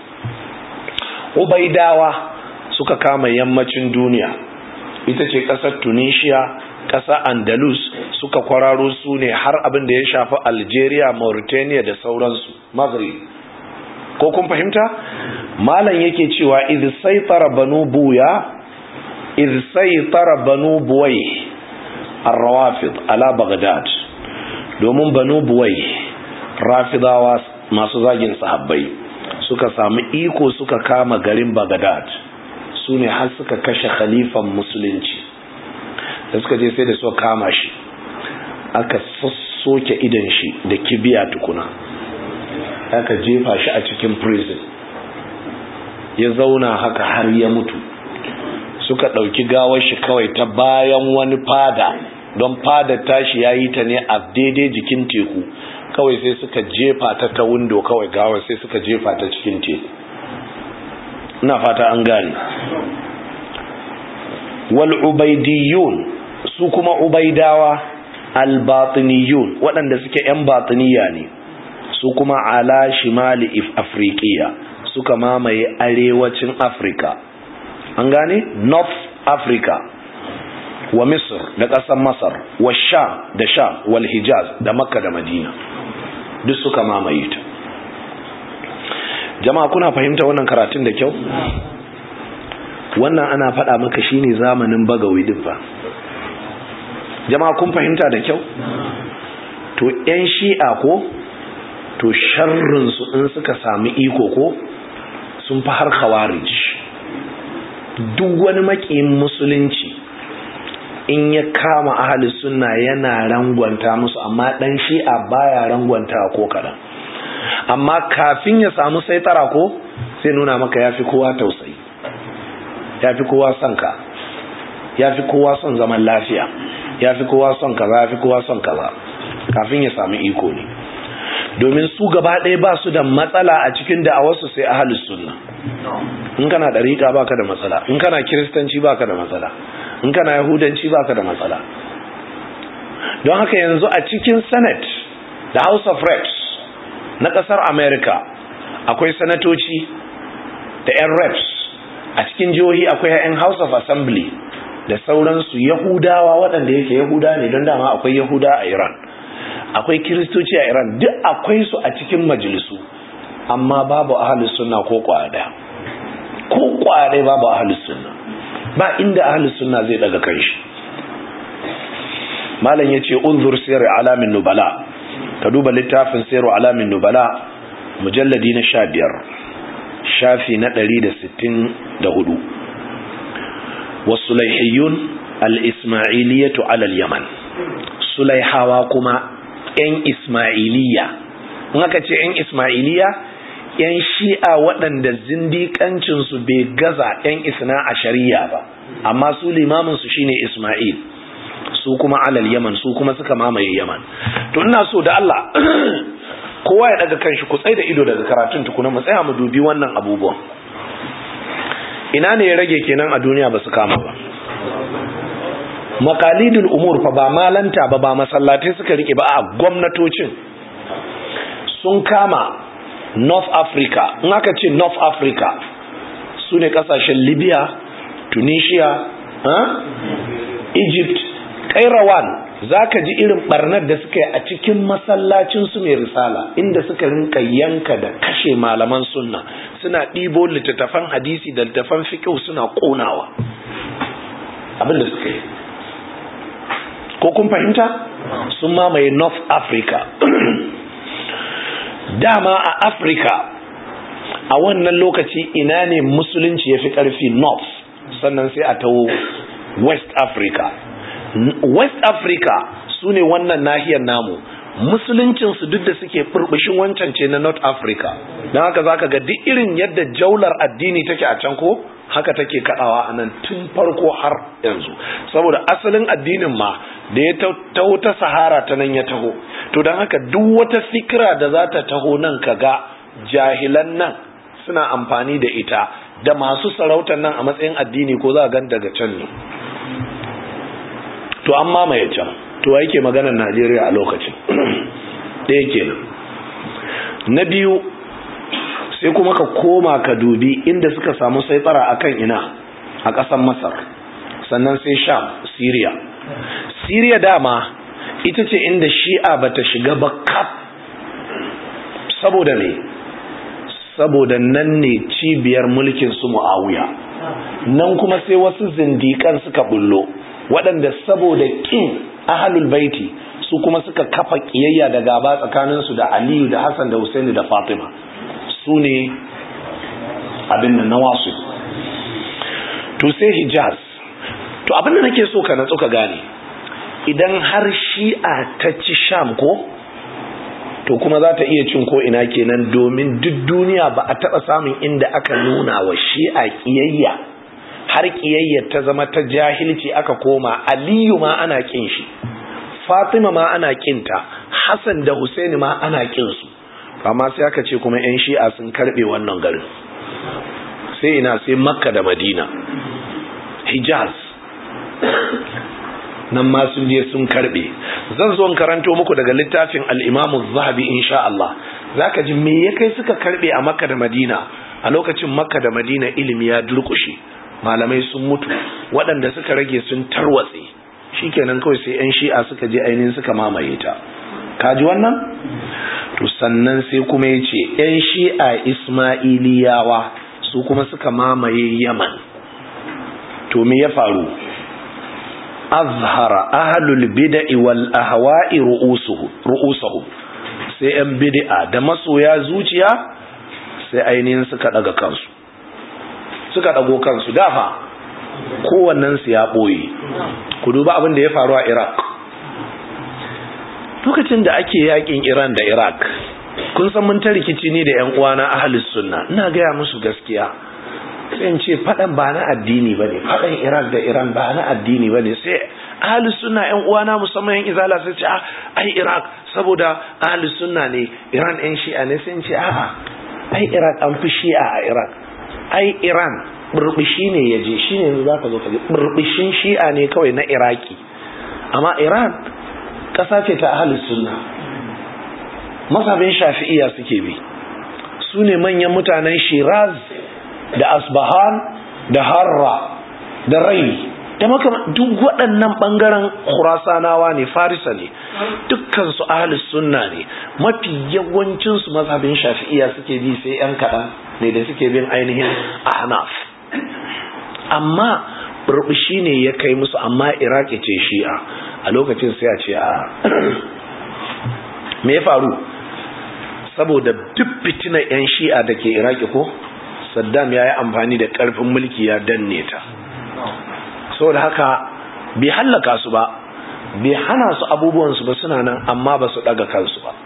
Speaker 1: Ubaidawa suka kama yammacin duniya, ita ce ƙasar Tunisia, ƙasa Andalus, suka kwararo su ne har abin da ya shafi Algeria, Mauritania da sauransu, Maghrib. Ko kun fahimta? Malam yake cewa idh saytara banu buwai ar-rawafid ala Baghdad, domin banu buwai rafidawa masu zagin sahabbai suka samu iko, suka kama garin Baghdad, su ne har suka kashe khalifan musulunci. Da suka je sai da suka kama shi, aka sassoke idan shi da kibiya tukuna, aka jefa shi a cikin prison, ya zauna haka har ya mutu. Suka ɗauki gawar shi kawai ta bayan wani fada don fadar tashi ya yi ta ne a daidai jikin teku, kawai sai suka jefa ta window, kawai gawar sai suka jefa ta cikin teku. ina fata an gane. wal ubaidiyun, su kuma ubaidawa al-batiniyun, waɗanda suke ‘yan batiniya ne, su kuma ala shimali afriqiya, suka mamaye arewacin Afrika. An gane? North Africa wa Misr da ƙasar Masar, wa Sham da Sham, wal Hijaz da Makka da Madina, duk suka mamaye ta. Jama'a kuna fahimta wannan karatun da kyau? Wannan ana faɗa maka shine zamanin Bagawi din fa. Jama'a kun fahimta da kyau? To ƴan Shi'a ko to sharrin su in suka sami iko ko sun fi har Khawarij. Duk wani makiyin musulunci in ya kama ahli sunna yana rangwanta musu, amma dan Shi'a baya rangwanta ko kadan. Amma kafin ya samu saitara ko sai nuna maka yafi kowa tausayi, yafi kowa son ka, yafi kowa son zaman lafiya, yafi kowa son kaza, yafi kowa son kaza, kafin ya samu iko ne. Domin su gaba ɗaya ba su da matsala a cikin da'awarsu sai ahlus sunna. In kana dariƙa baka da matsala, in kana kiristanci baka da matsala, in kana yahudanci baka da matsala. Don haka yanzu a cikin Senate da House of Reps na ƙasar America akwai sanatoci da 'yan reps, a cikin jihohi akwai 'yan House of Assembly da sauransu Yahudawa, waɗanda yake Yahuda ne, don dama akwai Yahuda a Iran, akwai Kiristoci a Iran, duk akwai su a cikin majalisu, amma babu ahlus sunna ko kwada, ko kwada babu ahlus sunna, ba inda ahlus sunna zai daga kanshi. Malam yace unzur sirr alamin nubala, ka duba littafin sirr alamin nubala mujalladi na 15 shafi na 164. wasulaihiyun al-ismailiyatu ala al-yaman, sulaihawa kuma ‘yan Ismailiya. In aka ce ‘yan Ismailiya, ‘yan Shi'a waɗanda zindiƙancinsu bai gaza ‘yan Isna a shari'a ba, amma su limaminsu shine Ismail, su kuma alal Yaman, su kuma suka mamaye Yaman. To ina so da Allah kowa ya daga kanshi, ku tsaye da ido daga karatun tukuna, mu tsaya mu dubi wannan abubuwan. Ina ne ya rage kenan a duniya ba su kama ba? Maqalidul umur fa ba malanta ba masallatai suka rike ba, a gwamnatocin sun kama North Africa. In aka ce North Africa su ne kasashen Libya, Tunisia, Egypt, Kairawan. Zaka ji irin barnar da suka yi a cikin masallacin su mai risala, inda suka rinka yanka da kashe malaman sunna, suna ɗibo littattafan hadisi da littattafan fiqh suna konawa. Abin da suka yi, ko kun fahimta? Sun mamaye North Africa. Dama a Africa a wannan lokaci ina ne musulunci ya fi ƙarfi? North, sannan sai a taho West Africa. West Africa su ne wannan nahiyar namu, musuluncinsu duk da suke burbushin wancan ce na North Africa. Don haka za ka ga duk irin yadda jaular addini take a can ko haka take kaɗawa a nan tun farko har yanzu, saboda asalin addinin ma da ya taho ta Sahara ta nan ya taho. To don haka duk wata fikira da za ta taho nan kaga jahilan nan suna amfani da ita, da masu sarautar nan a matsayin addini ko za a gan daga can ne. To an mamaye can, to yake maganar Najeriya a lokacin ɗaya kenan. Na biyu sai kuma ka koma ka dubi inda suka samu saitsara akan ina, a ƙasar Masar, sannan sai Sham, Syria. Syria dama ita ce inda Shi'a bata shiga ba kaf, saboda ne, saboda nan ne cibiyar mulkin su Muawiya. Nan kuma sai wasu zindikan suka bullo, waɗanda saboda kin ahlul baiti su kuma suka kafa kiyayya da gaba tsakaninsu da Aliyu da Hassan da Husaini da Fatima, su ne abin nan na wasu. To sai Hijaz. To abin da nake so ka natsu ka gane, idan har Shi'a ta ci Sham ko, to kuma za ta iya cin ko ina kenan, domin duk duniya ba a taɓa samun inda aka nuna wa Shi'a kiyayya har kiyayyar ta zama ta jahilci aka koma Aliyu ma ana kin shi. Fatima ma ana kinta, Hassan da Husaini ma ana kinsu, amma sai aka ce kuma 'yan shi'a sun karbe wannan garin. Sai ina sai Makka da Madina, Hijaz, nan ma sun je sun karbe. Zan zo in karanto muku daga littafin al-Imam az-Zahabi insha Allah. Zaka ji me ya kai suka karbe a Makka da Madina. A lokacin Makka da Madina ilimi ya durkushe, malamai sun mutu, waɗanda suka rage sun tarwatse. Shikenan kawai sai 'yan shi'a suka je ainihin suka mamaye ta. Kaji wannan? To sannan sai kuma yace 'yan shi'a Ismailiyawa su kuma suka mamaye Yaman. To me ya faru? Azhara ahlul bid'i wal ahwa'i ru'usuhum, sai 'yan bid'a da masoya zuciya sai ainihin suka daga kansu, suka dago kansu. Dafa kowannen su ya boye. Ku duba abin da ya faru a Iraq lokacin da ake yakin Iran da Iraq. Kun san mun ta rikici ni da ƴan uwana ahlus sunna, ina gaya musu gaskiya. Sai in ce fadan ba na addini bane, fadan Iraq da Iran ba na addini bane. Sai ahlus sunna ƴan uwana musamman ƴan izala sai ce ai Iraq saboda ahlus sunna ne, Iran ƴan shi'a ne. Sai in ce a'a, ai Iraq an fi shi'a a Iraq. Ai Iran burbushi ne yaje, shine yanzu zaka zo ka ji burbushin shi'a ne kawai na Iraki. Amma Iran kasa ce ta ahlus sunna, mazhabin Shafi'iyya suke bi. Su ne manyan mutanen Shiraz da Asbahan da Harra da Rai da duk waɗannan ɓangaren Khurasanawa ne, Farisa ne, dukkan su ahlus sunna ne. Mafi yawancin su mazhabin Shafi'iyya suke bi, sai ƴan kaɗan ne da suke bin ainihin Ahnaf. Amma burbushi ne ya kai musu, amma Iraki ce shi'a. A lokacin sai a ce me ya faru? Saboda duk fitinar 'yan shi'a da ke Iraki ko, Saddam ya yi amfani da ƙarfin mulki ya danne ta. Saboda haka bai hallaka su ba, bai hana su abubuwansu ba, suna nan, amma ba su ɗaga kansu ba.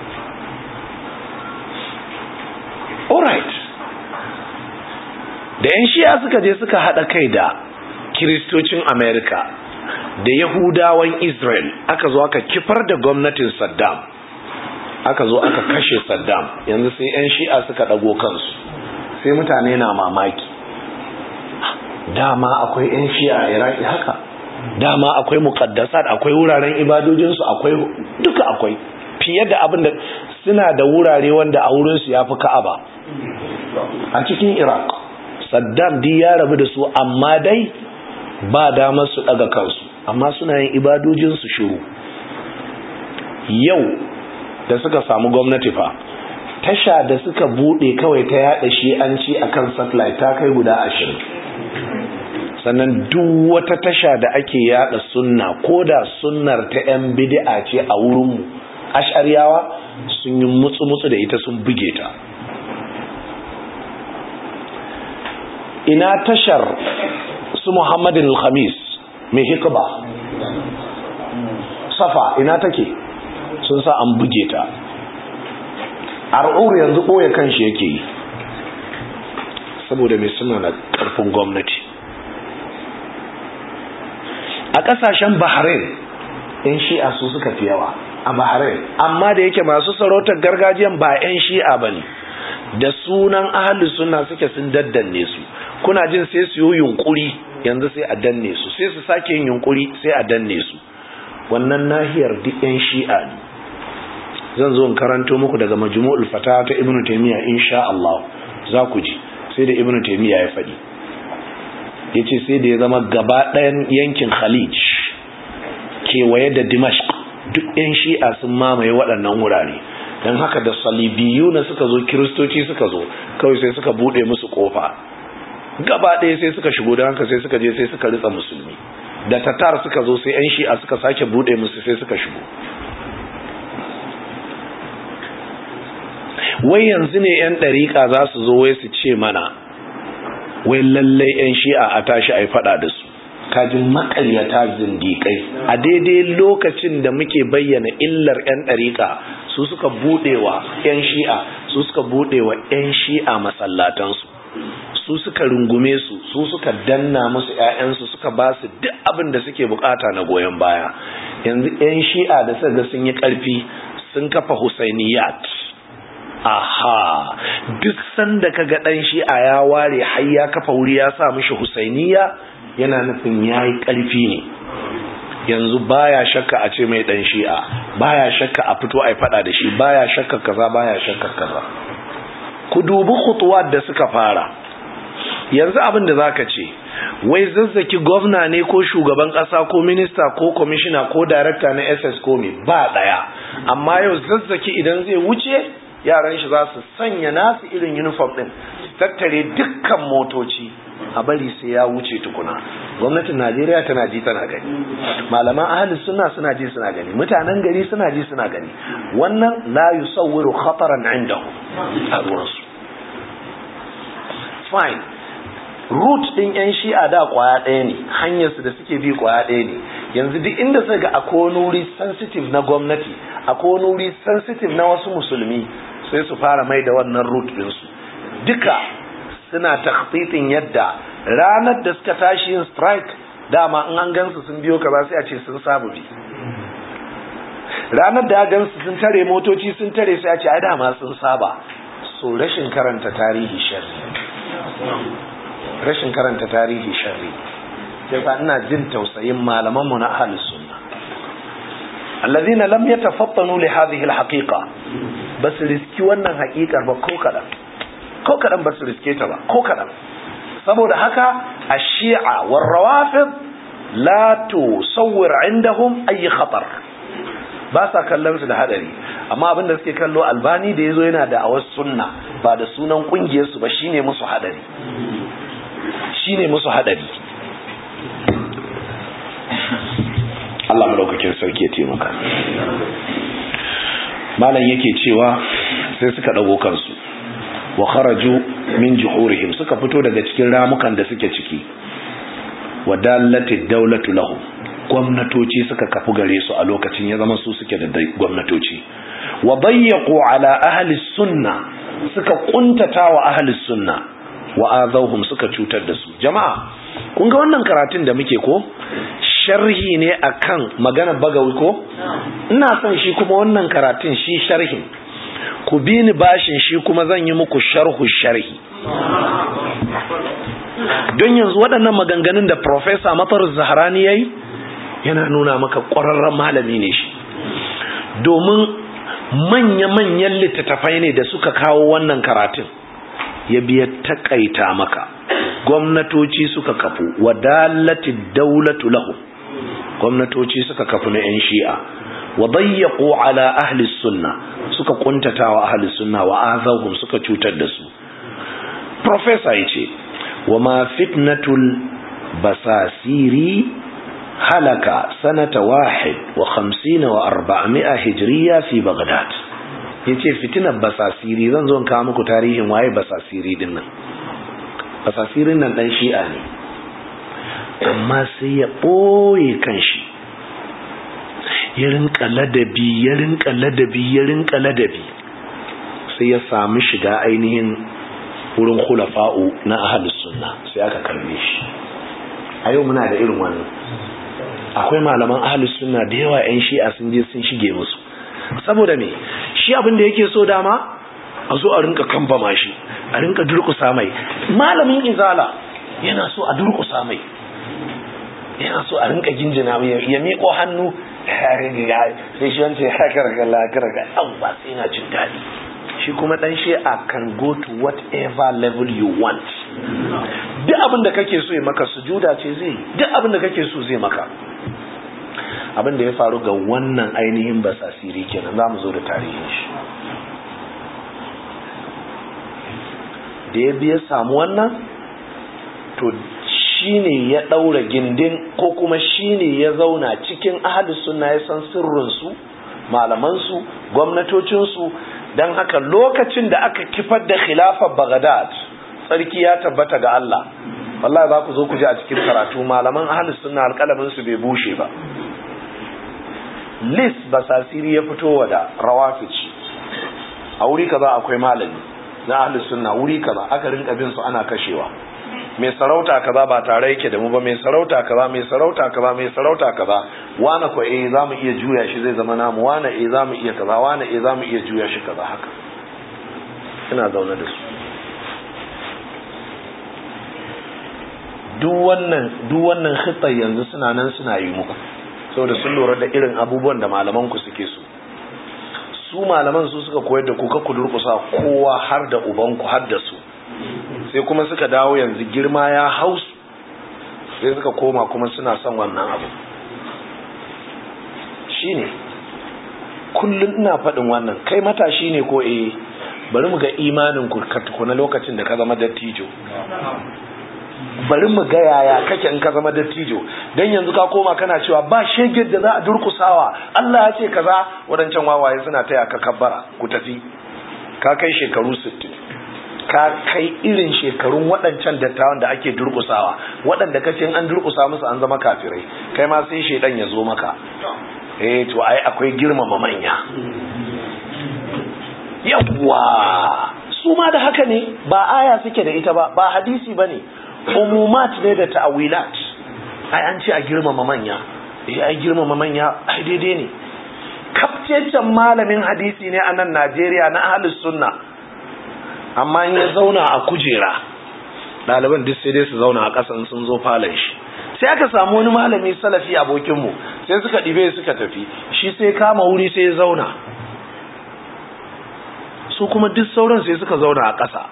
Speaker 1: Alright, da 'yan shi'a suka je suka haɗa kai da Kiristocin Amerika da Yahudawan Israel, aka zo aka kifar da gwamnatin Saddam, aka zo aka kashe Saddam. Yanzu sai 'yan shi'a suka ɗago kansu, sai mutane na mamaki. Dama akwai 'yan shi'a a Iraki haka, dama akwai muqaddasat, akwai wuraren ibadojinsu, akwai duka, akwai fiye da abin da suna da wurare wanda a wurinsu ya fi Ka'aba a cikin Iraq. Saddam di ya rabu da su, amma dai ba damar su daga kansu, amma suna yin ibadojinsu shiru. Yau da suka samu gwamnati fa, tasha da suka bude kawai ta yada shi'anci akan satellite ta kai guda 20. Sannan duk wata tasha da ake yada sunna, koda sunnar ta 'yan bid'a ce a wurinmu Ash'ariyawa, sun yi mutsu-mutsu da ita, sun buge ta. Ina tashar su Muhammadin al-Khamis mai hikba Safa, ina take? Sun sa an buge ta. Ar'ur yanzu ɓoye kanshi yake yi, saboda mai suna na ƙarfin gwamnati. A ƙasashen Bahrain, 'yan shi'a su suka fi yawa a Bahrain, amma da yake masu sarautar gargajiyan ba 'yan shi'a ba ne, da sunan ahlus sunna suke, sun daddanne su. Kuna jin sai su yi yunkuri, yanzu sai a danne su, sai su sake yin yunkuri, sai a danne su. Wannan nahiyar duk 'yan shi'a ne. Zan zo in karanto muku daga Majmu'ul Fatawa ta Ibn Taymiyyah insha Allah, za ku ji sai da Ibn Taymiyyah ya faɗi. Yace sai da ya zama gaba ɗayan yankin Khalij kewaye da Dimashq duk 'yan shi'a sun mamaye waɗannan wurare. Dan haka da salibiyuna suka zo, kiristoci suka zo, kawai sai suka bude musu kofa gaba ɗaya, sai suka shigo. Da haka sai suka je sai suka ritsa musulmi. Da tatar suka zo, sai 'yan shi'a suka sake bude musu, sai suka shigo. Wai yanzu ne 'yan ɗariƙa za su zo wai su ce mana wai lallai 'yan shi'a a tashi a yi faɗa da su. Kajin makaryata zindiƙai, a daidai lokacin da muke bayyana illar 'yan ɗariƙa, su suka buɗewa 'yan shi'a, su suka buɗewa 'yan shi'a masallatansu, su suka rungume su suka danna musu ƴaƴansu suka ba su duk abin da suke bukata na goyon baya. Yanzu ƴan shi'a da suka ga sun yi ƙarfi sun kafa Husainiyat. Aha, duk sanda kaga dan shi'a ya ware har ya kafa wuri ya sa mishi Husainiya, yana nufin yayi ƙarfi ne. Yanzu baya shakka a ce mai dan shi'a, baya shakka a fito ai fada da shi, baya shakka kaza, baya shakka kaza. Ku dubi khutuwat da suka fara. Yanzu abin da zaka ce, wai Zazzaki gwamna ne ko shugaban kasa ko minista ko commissioner ko director na SS ko me, ba daya. Amma yau Zazzaki idan zai wuce, yaran shi za su sanya nasu irin uniform din, su tattare dukkan motoci, a bari sai ya wuce tukuna. Gwamnatin Najeriya tana ji tana gani, malaman ahlus sunna suna ji suna gani, mutanen gari suna ji suna gani. Wannan la yusawwiru khataran indahu a ruwansu. Fine, root din yan shi'a da kwaya ɗaya ne, hanyar su da suke bi kwaya ɗaya ne. Yanzu duk inda suka ga akwai wuri sensitive na gwamnati, akwai wuri sensitive na wasu musulmi, sai su fara mai da wannan root ɗinsu. Duka suna takhtitin yadda ranar da suka tashi yin strike, dama in an gansu sun biyo kaza sai a ce sun saba bi. Ranar da gansu sun tare motoci sun tare sai a ce ai dama sun saba. So rashin karanta tarihi sharri, rashin karanta tarihi sharri. Sai fa ina jin tausayin malaman mu na ahlus sunna alladhina lam yatafattanu li hadhihi alhaqiqa, bas riski wannan haƙiƙar ba ko kadan ba su riske ta ba ko kadan. Saboda haka ash-shi'a war rawafid la tusawwir indahum ay khatar, ba sa kallon su da hadari. Amma abin da suke kallo, Albani da yazo yana da awas sunna ba da sunan kungiyar su ba, shine musu hadari, shine musu hadari. Allah madaukakin sarki ya taimaka. Malam yake cewa sai suka dago kansu, wa kharaju min juhurihim, suka fito daga cikin ramukan da suke ciki. Wa dallati dawlatu lahum, gwamnatoci suka kafu gare su a lokacin, ya zama su suke da gwamnatoci. Wa dayyaqu ala ahli sunna, suka kuntata wa ahli sunna. Wa azawhum, suka cutar da su. Jama'a, kun ga wannan karatun da muke ko sharhi ne akan magana Bagawi ko? Ina son shi kuma wannan karatun shi sharhin, ku bi ni bashin shi kuma zan yi muku sharhu sharhi. Don yanzu waɗannan maganganun da Professor Matar Zahrani yayi yana nuna maka ƙwararren malami ne shi, domin manya-manyan littattafai ne da suka kawo wannan karatun, ya biya takaita maka. Gwamnatoci suka kafu, wadallati daulatu lahum, gwamnatoci suka kafu na yan shi'a. Wa dayyaqu ala ahli sunna, suka kuntatawa ahli sunna. Wa azawhum, suka cutar da su. Professor yace, wa ma fitnatul basasiri halaka sanata 51 wa 400 hijriya fi Baghdad. Yace fitinar basasiri, zan zo in kawo muku tarihin waye basasiri din nan. Basasirin nan dan shi'a ne, amma sai ya boye kanshi, ya rinka ladabi, sai ya sami shiga ainihin wurin khulafa'u na ahlus sunna, sai aka karbe shi. A yau muna da irin wannan, akwai malaman ahlus sunna da yawa yan shi'a sun je sun shige musu. Saboda me? Shi abin da yake so dama a zo a rinka kambama shi, a rinka durkusa mai. Malamin izala yana so a durkusa mai, yana so a rinka ginjina mai, ya miƙo hannu sai shi wance ya karkala ba sai yana jin daɗi. Shi kuma ɗan shi'a can go to whatever level you want. Duk abin da kake so ya maka, sujuda ce zai, duk abin da kake so zai maka. Abin da ya faru ga wannan ainihin basasiri kenan, za mu zo da tarihin shi. Da ya biya samu wannan, to shine ya daura gindin, ko kuma shine ya zauna cikin ahlus sunna, ya san sirrinsu, malamansu, gwamnatocinsu. Dan haka lokacin da aka kifar da khilafar Baghdad, sarki ya tabbata ga Allah. Wallahi za ku zo ku ji a cikin karatu, malaman ahlus sunna alƙalamin su bai bushe ba. Lis basasiri ya fito wa da rawafici, a wuri kaza akwai malami, na ahlus sunna wuri kaza aka rinka bin su ana kashewa, mai sarauta kaza ba tare yake da mu ba, mai sarauta kaza, mai sarauta kaza, mai sarauta kaza, wane ko zamu iya juya shi zai zama namu, wane zamu iya kaza, wane zamu iya juya shi kaza. Haka ina zaune da su. duk wannan khitta yanzu suna nan suna yi muku, saboda sun lura da irin abubuwan da malaman ku suke so. Su malaman su suka koyar da ku ka ku durkusa kowa har da ubanku har da su, sai kuma suka dawo yanzu girma ya hausu, sai suka koma kuma suna son wannan abu. Shine kullum ina faɗin wannan, kai matashi ne ko bari mu ga imanin ku ka tukuna lokacin da ka zama dattijo, bari mu ga yaya kake in ka zama dattijo. Dan yanzu ka koma kana cewa ba shegin da za a durkusawa, Allah ya ce kaza, wadancan wawaye suna taya ka kabbara ku tafi. Ka kai shekaru 60, ka kai irin shekarun waɗancan dattawan da ake durkusawa, waɗanda kace in an durkusa musu an zama kafirai, kai ma sai shedan ya zo maka. To ai akwai girmama manya. Yawwa, su ma da haka ne, ba aya suke da ita ba hadisi bane, umumat ne da ta'awilat. Ai an ce a girmama manya, ai girmama manya ai daidai ne. Kafcecen malamin hadisi ne a nan Najeriya na ahlus sunna, amma in ya zauna a kujera, ɗaliban duk sai dai su zauna a ƙasan sun zo falon shi. Sai aka samu wani malami salafi abokinmu, sai suka ɗibe suka tafi, shi sai kama wuri sai ya zauna, su kuma duk sauran sai suka zauna a ƙasa.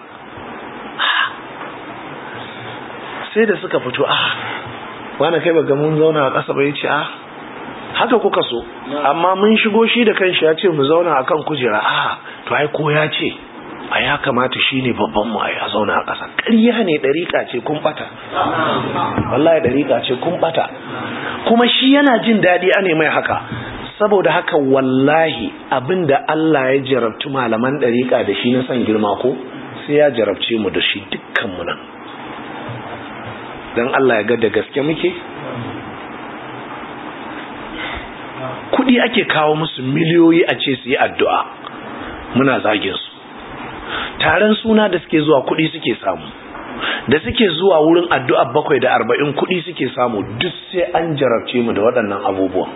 Speaker 1: Sai da suka fito, wani kai baga mun zauna a ƙasa bai ce, haka kuka so, amma mun shigo shi da kanshi ya ce mu zauna a kan kujera. To ai ko ya ce a ya kamata shi ne babban mu a zauna a ƙasa. Ƙarya ne, ɗariƙa ce kun ɓata, wallahi ɗariƙa ce kun ɓata. Kuma shi yana jin daɗi a ne mai haka. Saboda haka wallahi abinda Allah ya jarabtu malaman ɗariƙa da shi na san girma ko, sai ya jarabce mu da shi dukkanmu nan, don Allah ya ga da gaske muke. Kuɗi ake kawo musu miliyoyi a ce su yi addu'a, muna zagin su. Taron suna da suke zuwa kuɗi suke samu, da suke zuwa wurin addu'a 7 da 40 kuɗi suke samu. Duk sai an jarabce mu da waɗannan abubuwan.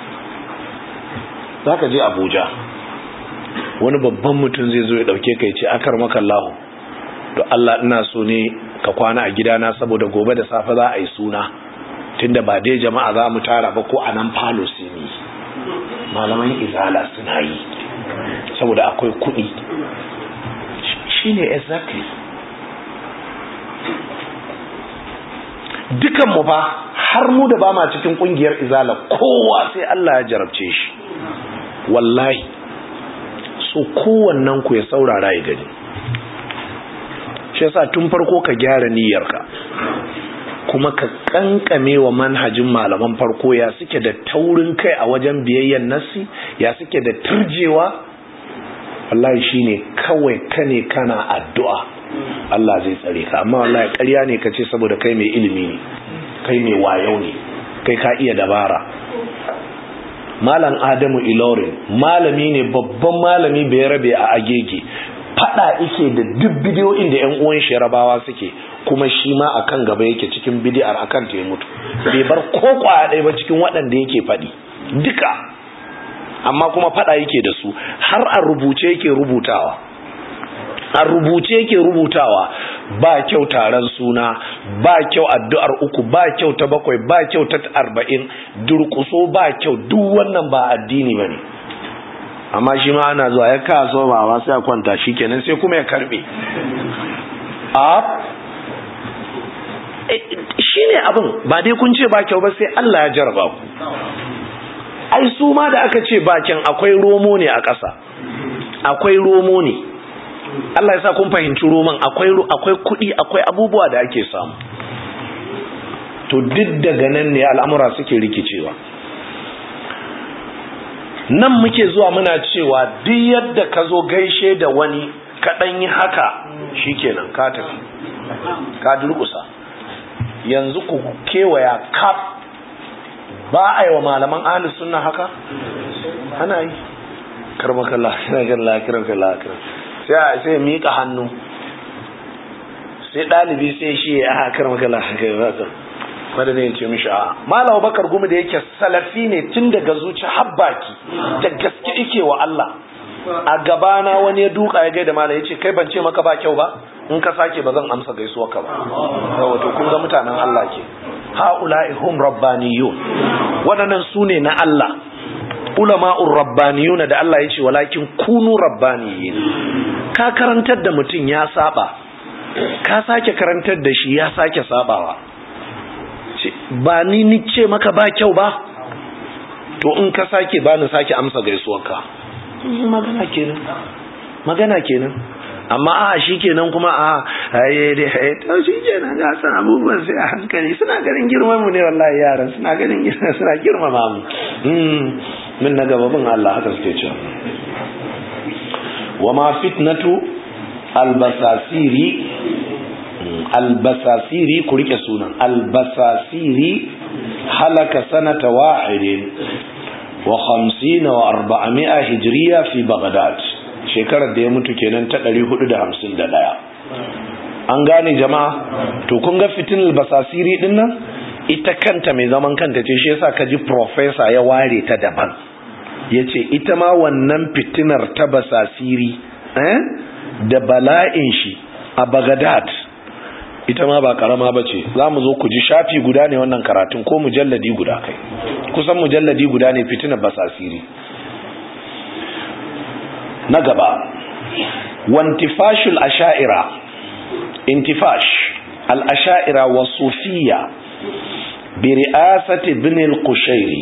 Speaker 1: Za ka je Abuja, wani babban mutum zai zo ya ɗauke ka ya ce, akar makallahu, to Allah ina so ne ka kwana a gidana saboda gobe da safe za a yi suna, tunda ba dai jama'a za mu tara ba ko a nan falo sai ni. Malaman izala suna yi saboda akwai kuɗi. Shine exactly. Dukanmu ba, har mu da ba ma cikin ƙungiyar izala, kowa sai Allah ya jarabce shi. Wallahi, so kowannen ku ya saurara ya gani. Shi yasa tun farko ka gyara niyyarka, kuma ka kankame wa manhajin malaman farko, ya suke da taurin kai a wajen biyayyan nassi, ya suke da turjewa. Wallahi shine kawai kane kana addu'a Allah zai tsare ka. Amma wallahi ƙarya ne kace saboda kai mai ilimi ne, kai mai wayo ne, kai ka iya dabara. Malam Adamu Ilorin malami ne, babban malami bai rabe a Agege, fada yake da duk bidiyoyin da ƴan uwan shi Yarabawa suke, kuma shi ma akan gaba yake cikin bid'ar akan ta ya mutu, bai bar ko kwaya ɗaya ba cikin waɗanda yake faɗi duka. Amma kuma fada yake da su, har a rubuce yake rubutawa, a rubuce yake rubutawa. Ba kyau taron suna, ba kyau addu'ar 3, ba kyau ta 7, ba kyau ta 40, durkuso ba kyau, duk wannan ba addini bane. Amma shi ma ana zuwa ya kaso ba sai a kwanta shikenan sai kuma ya karbe. Shine abin, ba dai kun ce ba kyau ba sai Allah ya jarraba ku. Ai su ma da aka ce bakin akwai romo ne a ƙasa, akwai romo ne. Allah ya sa kun fahimci roman, akwai kuɗi, akwai abubuwa da ake samu. To duk daga nan ne al'amura suke rikicewa. Nan muke zuwa muna cewa duk yadda ka zo gaishe da wani kaɗan yi haka, shikenan ka tafi, ka durƙusa. Yanzu ku kewaya kaf, ba a yi wa malaman ahlus sunna haka? Ana yi. Karmakallah, ina gan lakirar ka lakirar. sai miƙa hannu, sai ɗalibi sai shi ya haka magana haka ba wanda ne ce mishi a Malam Bakar Gumi da yake salafi ne tun daga zuci habbaki da gaske yake wa Allah. A gabana wani ya duka ya gaida malam ya ce kai ban ce maka ba kyau ba, in ka sake ba zan amsa gaisuwa ka ba. Wato kun ga mutanen Allah ke. Ha'ula'i hum rabbaniyun, waɗannan su ne na Allah. Ulama'ur rabbaniyuna da Allah ya ce walakin kunu rabbaniyin. Ka karantar da mutum ya saba, ka sake karantar da shi ya sake sabawa. Ba ni ce maka ba kyau ba, to in ka sake ba ni sake amsa gaisuwarka. Magana kenan. Amma a shi kenan kuma to shi kenan ga san abubuwan sai a hankali, suna ganin girman mu ne wallahi yaran, suna ganin suna girmama mu. Min na gababin Allah haka suke cewa. Wa ma fitnatu albasasiri ku rike sunan albasasiri halaka sanata 51 hijriya fi Baghdad, shekarar da ya mutu kenan ta 451. An gane jama'a? To kun ga fitinar basasiri din nan ita kanta mai zaman kanta ce, shi yasa kaji professor ya ware ta daban, yace ita ma wannan fitinar ta basasiri da bala'in shi a Baghdad ita ma ba karama bace. Zamu zo ku ji shafi guda ne wannan karatun, ko mujalladi guda, kai kusan mujalladi guda ne fitinar basasiri. Na gaba, wantifashul asha'ira, intifash al-asha'ira wa sufiya bi ri'asati ibn al-Qushayri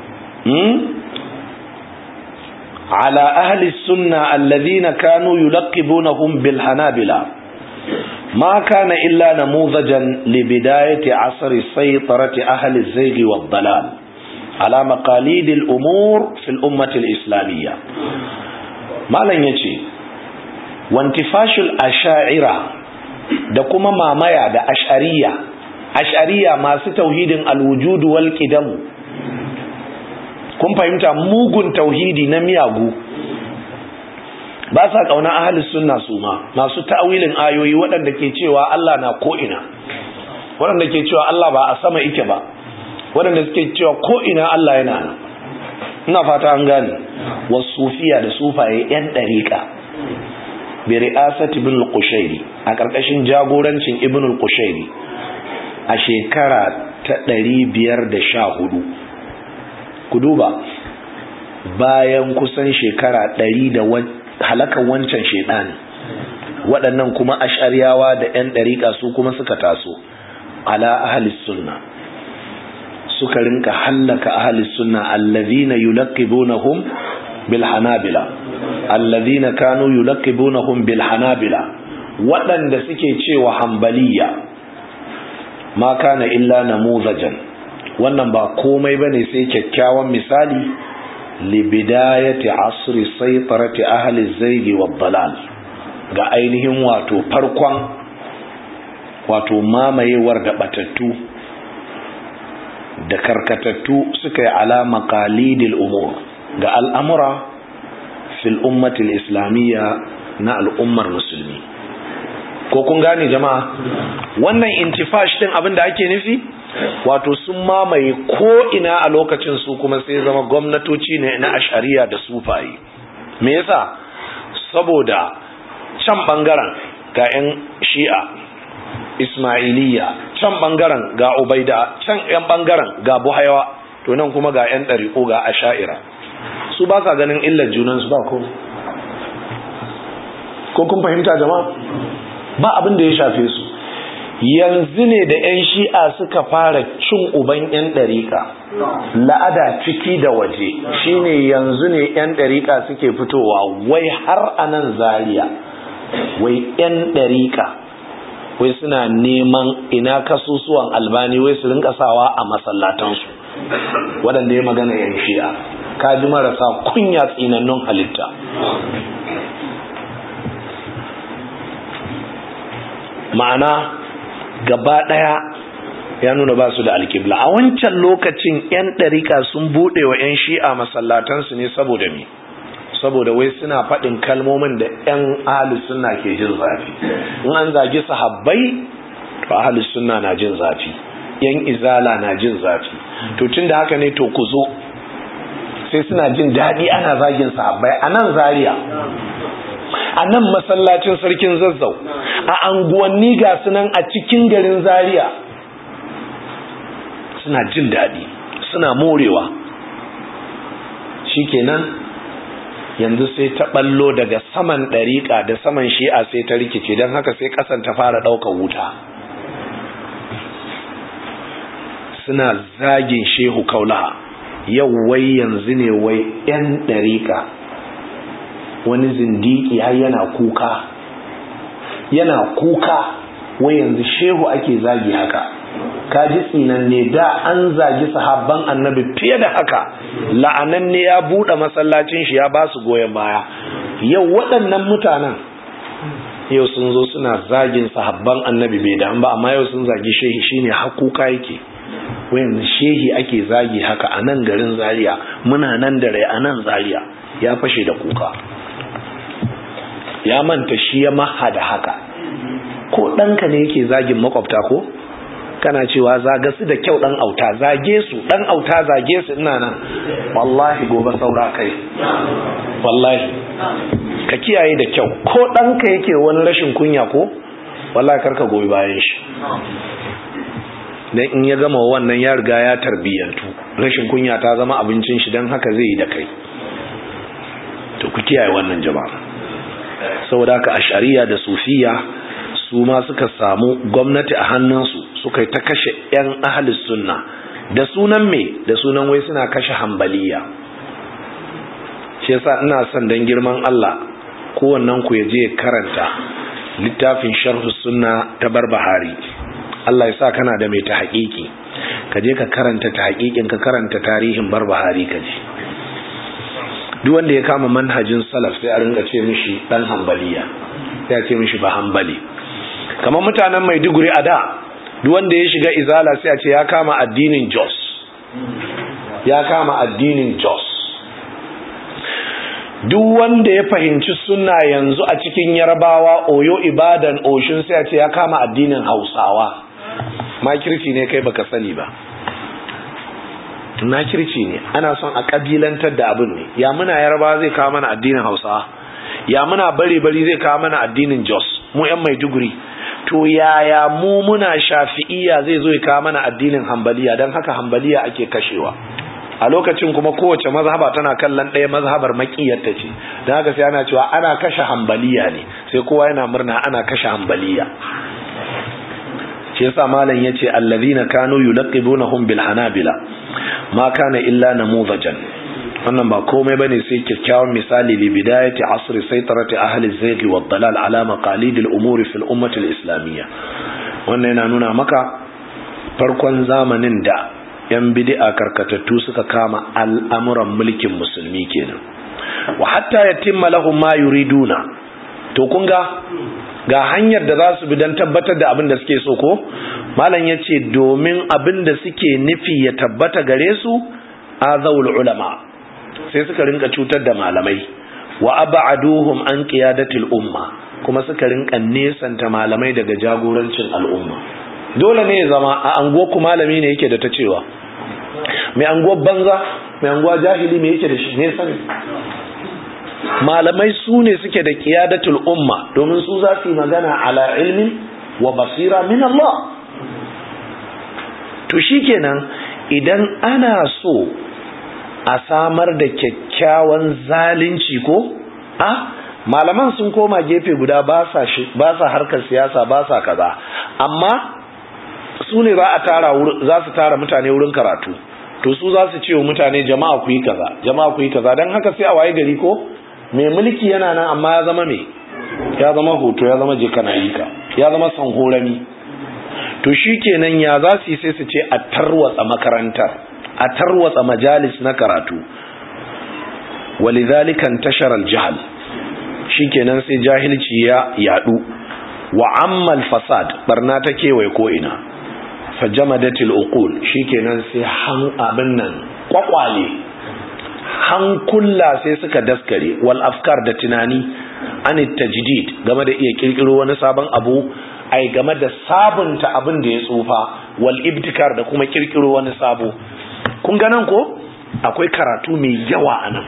Speaker 1: ala ahli as-sunnah alladhina kanu yulaqibunahum bil hanabila ما كان إلا نموذجا لبداية عصر سيطرة أهل الزيغ والضلال على مقاليد الأمور في الأمة الإسلامية. ما لن يجي وانتفاش الأشاعرة دكما ما مايا دا أشعرية ما ستوحيد الوجود والكدم كم فهمت موغن توحيدي نمياغو ba sa kauna ahlus sunna su ma masu ta'awilin ayoyi waɗanda ke cewa Allah na ko ina, waɗanda ke cewa Allah ba a sama yake ba, waɗanda suke cewa ko ina Allah yana nan. Ina fata an gane. Wasufiya da sufaye yan dariqa bi ri'asati ibn al-Qushayri, a karkashin jagorancin ibn al-Qushayri a shekara ta 514. ku duba, bayan kusan shekara 100 da halakan wancan shedani, waɗannan kuma ash'ariyawa da ƴan ɗariƙa su kuma suka taso ala ahlis sunna, suka rinka hallaka ahlis sunna alladhina yulaqibunahum bil hanabila, alladhina kanu yulaqibunahum bil hanabila, waɗanda suke cewa hanbaliya. Ma kana illa namuzajan, wannan ba komai bane sai kyakkyawan misali libidayati asri saytarati ahli zaigi wad dalal, ga ainihin wato farkon wato mamayewar da batattu da karkatattu suka yi ala maqalidil umur, ga al'amura fil ummatil islamiyya na al'ummar musulmi. Ko kun gane jama'a? Wannan intifash din abin da ake nufi wato sun mamaye ko ina a lokacin, su kuma sai zama gwamnatoci ne na ash'ariya da sufayi. Me yasa? Saboda can bangaren ga 'yan shi'a ismailiyya, can bangaren ga ubaida, can 'yan bangaren ga buhaiwa, to nan kuma ga 'yan ɗariƙo ga asha'ira. Su ba sa ganin illar junansu ba ko kun fahimta jama'a? Ba abin da ya shafe su. Yanzu ne da 'yan shi'a suka fara cin uban 'yan ɗariƙa, la'ada ciki da waje. Shine yanzu ne 'yan ɗariƙa suke fitowa wai har a nan Zaria, wai 'yan ɗariƙa wai suna neman ina kasusuwan Albani wai su rinka sawa a masallatansu, waɗanda ya magana 'yan shi'a. Kaji marasa kunya, tsinannun halitta. Ma'ana gaba ɗaya ya nuna ba su da alƙibla. A wancan lokacin 'yan ɗarika sun buɗe wa 'yan shi'a masallatansu ne saboda me? saboda wai suna faɗin kalmomin da 'yan ahlus sunna ke jin zafi. In an zagi sahabbai to ahlus sunna na jin zafi, 'yan izala na jin zafi. To tunda haka ne to ku zo, sai suna jin daɗi ana zagin sahabbai a nan Zaria, a nan masallacin sarkin Zazzau, a anguwanni ga sunan a cikin garin Zaria, suna jin daɗi, suna morewa. Shikenan yanzu sai ta ballo daga saman ɗariƙa da saman shi'a sai ta rikice, don haka sai ƙasan ta fara ɗaukar wuta. Suna zagin Shehu Kaulaha. Yau wai yanzu ne wai 'yan ɗariƙa, wani zindiki har yana kuka wai yanzu shehu ake zagi haka. Kaji tsinan ne, da an zagi sahabban annabi fiye da haka, la'anan ne ya buɗe masallacin shi ya ba su goyon baya. Yau waɗannan mutanen yau sun zo suna zagin sahabban annabi bai da ba, amma yau sun zagi shehi, shine hakuka yake. Wayan shehi ake zagi haka a nan garin Zaria, muna nan da rai a nan Zaria, ya fashe da kuka, ya manta shi ya maha da haka. Ko ɗanka ne yake zagin makwabta ko kana cewa zaga su da kyau, ɗan auta zage su, ɗan auta zage su, ina nan wallahi gobe saura kai, wallahi ka kiyaye da kyau. Ko ɗanka yake wani rashin kunya ko wallahi karka goyi bayan shi, dan in ya gama wannan ya riga ya tarbiyantu, rashin kunya ta zama abincin shi, dan haka zai yi da kai. To ku kiyaye wannan jama'a. Saboda haka ash'ariya da sufiya su ma suka samu gwamnati a hannunsu, suka yi ta kashe 'yan ahlus sunna da sunan me, da sunan wai suna kashe hanbaliya. Shi yasa ina son dan girman Allah kowannen ku ya je karanta littafin sharh sunna ta Barbahari. Allah ya sa kana da mai ta haƙiƙi, ka je ka karanta ta haƙiƙin, ka karanta tarihin Barbahari ka ji. Duk wanda ya kama manhajin salaf sai a ringa ce mishi dan hanbaliya, sai a ce mishi ba hanbali. Kamar mutanen Maiduguri a da, duk wanda ya shiga izala sai a ce ya kama addinin Jos, ya kama addinin Jos. Duk wanda ya fahimci sunna yanzu a cikin Yarabawa, Oyo, Ibadan, Oshun sai a ce ya kama addinin Hausawa. Makirci ne kai baka sani ba, makirci ne, ana son a kabilantar da abin ne. Ya muna Yarabawa zai kawo mana addinin Hausawa, ya muna bare-bari zai kawo mana addinin Jos, mu 'yan Maiduguri. To yaya mu muna Shafi'iyya zai zo ya kawo mana addinin Hanbaliya? Don haka Hanbaliya ake kashewa. A lokacin kuma kowace mazhaba tana kallon ɗaya mazhabar makiyarta ce, don haka sai ana cewa ana kashe Hanbaliya ne, sai kowa yana murna ana kashe Hanbaliya. Shi yasa malam yace allazina kanu yulaqibunahum bil hanabila ma kana illa namudajan. Wannan ba komai bane sai kyakkyawan misali li bidayati asri saytarati ahli az-zayg wa ad-dalal ala maqalid al-umur fi al-ummah al-islamiyya. Wannan yana nuna maka farkon zamanin da yan bid'a karkatattu suka kama al'amuran mulkin musulmi kenan. Wa hatta yatimma lahum ma yuriduna. To kun ga hanyar da za su bi don tabbatar da abin da suke so ko? Malam yace domin abin da suke nufi ya tabbata gare su, azawul ulama, sai suka rinka cutar da malamai, wa ab'aduhum an qiyadatil umma, kuma suka rinka nesanta malamai daga jagorancin al'umma. Dole ne ya zama a anguwar ku malami ne yake da ta cewa, mai anguwar banza, mai anguwa jahili me yake da shi ne sani. Malamai su ne suke da qiyadatul umma, domin su za su yi magana ala ilmin wa basira min Allah. To shikenan idan ana so a samar da kyakkyawan zalunci ko malaman sun koma gefe guda, ba sa harkar siyasa, ba sa kaza, amma su ne za su tara mutane wurin karatu. To su za su ce wa mutane jama'a ku yi kaza, jama'a ku yi kaza. Don haka sai a waye gari ko mai mulki yana nan amma ya zama ya zama hoto, ya zama jikanayika, ya zama sanhorami. To shi kenan ya za su yi sai su ce a tarwatsa makarantar, a tarwatsa majalis na karatu. Walidhalika intashara al-jahl, shikenan sai jahilci ya yadu, wa amma al-fasad, barna ta kewaye ko ina, fajamadatil uqul, shikenan sai abin nan kwakwale hankula sai suka daskare, wal afkar da tunani, an tajdid game da iya kirkiro wani sabon abu, ai game da sabunta abin da ya tsufa, wal ibtikar da kuma kirkiro wani sabo. Kun ga nan ko akwai karatu mai yawa anan.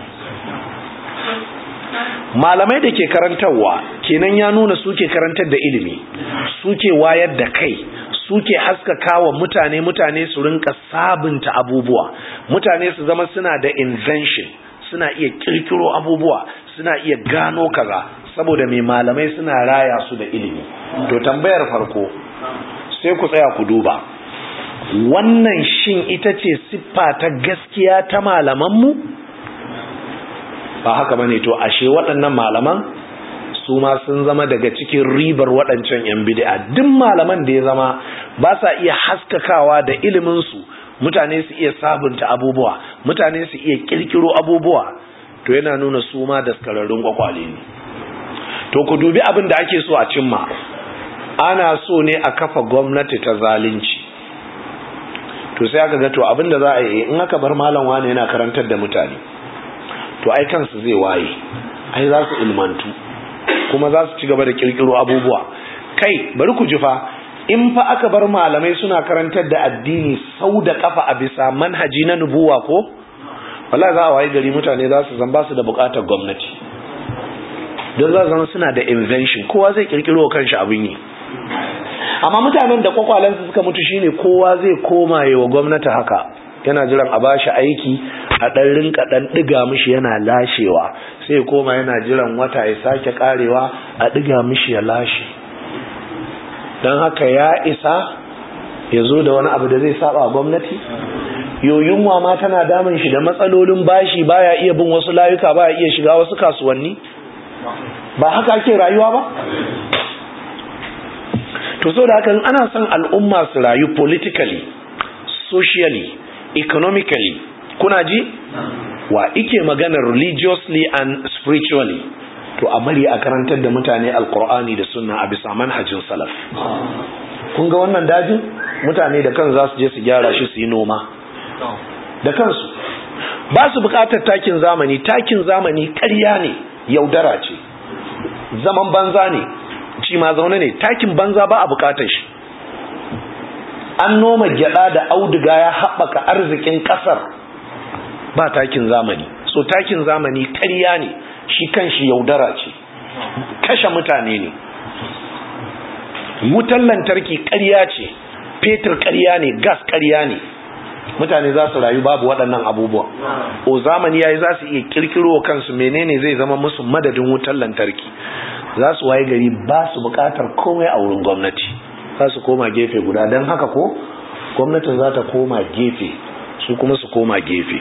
Speaker 1: Malamai da ke karantarwa kenan ya nuna suke karantar da ilimi, suke wayar da kai, suke haskakawa mutane su rinka sabunta abubuwa, mutane su zama suna da invention, suna iya kirkiro abubuwa, suna iya gano kaza, saboda mai malamai suna raya su da ilimi. To tambayar farko sai ku tsaya ku duba, wannan shin ita ce siffa ta gaskiya ta malamanmu? Ba haka bane. To ashe waɗannan malaman su ma sun zama daga cikin ribar waɗancan yan bid'a. Duk malaman da ya zama ba sa iya haskakawa da ilimin su mutane su iya sabunta abubuwa, mutane su iya kirkiro abubuwa, to yana nuna su ma daskararrun kwakwale ne. To ku dubi abin da ake so a cimma. Ana so ne a kafa gwamnati ta zalunci. To sai aka ga to abin da za a yi, in aka bar malam wani yana karantar da mutane, to ai kansu zai waye, ai za su ilmantu, kuma za su ci gaba da kirkiro abubuwa. Kai bari ku ji fa, in fa aka bar malamai suna karantar da addini sau da kafa a bisa manhaji na nubuwa ko, wallahi za a waye gari mutane za su zan ba su da bukatar gwamnati, don za zama suna da invention, kowa zai kirkiro kanshi abin yi. Amma mutanen da kwakwalansu suka mutu shine kowa zai koma wa gwamnati haka, yana jiran a bashi aiki, a ɗan rinka ɗan ɗiga mishi yana lashewa, sai koma yana jiran wata ya sake karewa a ɗiga mishi ya lashe. Don haka ya isa ya zo da wani abu da zai saba gwamnati? Yunwa ma tana damun shi da matsalolin bashi, baya iya bin wasu layuka, baya iya shiga wasu kasuwanni. Ba haka ake rayuwa ba? To so da haka ana son al'umma su rayu politically, socially, economically, kuna ji? Wa ike magana religiously and spiritually, to a bari a karantar da mutane alkur'ani da sunna a bisa manhajin salaf. Kun ga wannan dajin? Mutane da kan za su je su gyara shi, su yi noma da kansu. Ba su bukatar takin zamani. Takin zamani ƙarya ne, yaudara ce, zaman banza ne, ci ma zaune ne. Takin banza ba a bukatar shi. An noma gyada da auduga ya haɓaka arzikin ƙasar, ba takin zamani. So takin zamani ƙarya ne, shi kanshi yaudara ce, kashe mutane ne. Wutan lantarki ƙarya ce, fetur ƙarya ne, gas ƙarya ne. Mutane za su rayu babu waɗannan abubuwa. O zamani yayi za su iya kirkiro kansu menene zai zama musu madadin wutan lantarki. Za su waye gari ba su buƙatar komai a wurin gwamnati, za su koma gefe guda. Don haka ko gwamnatin za ta koma gefe, su kuma su koma gefe.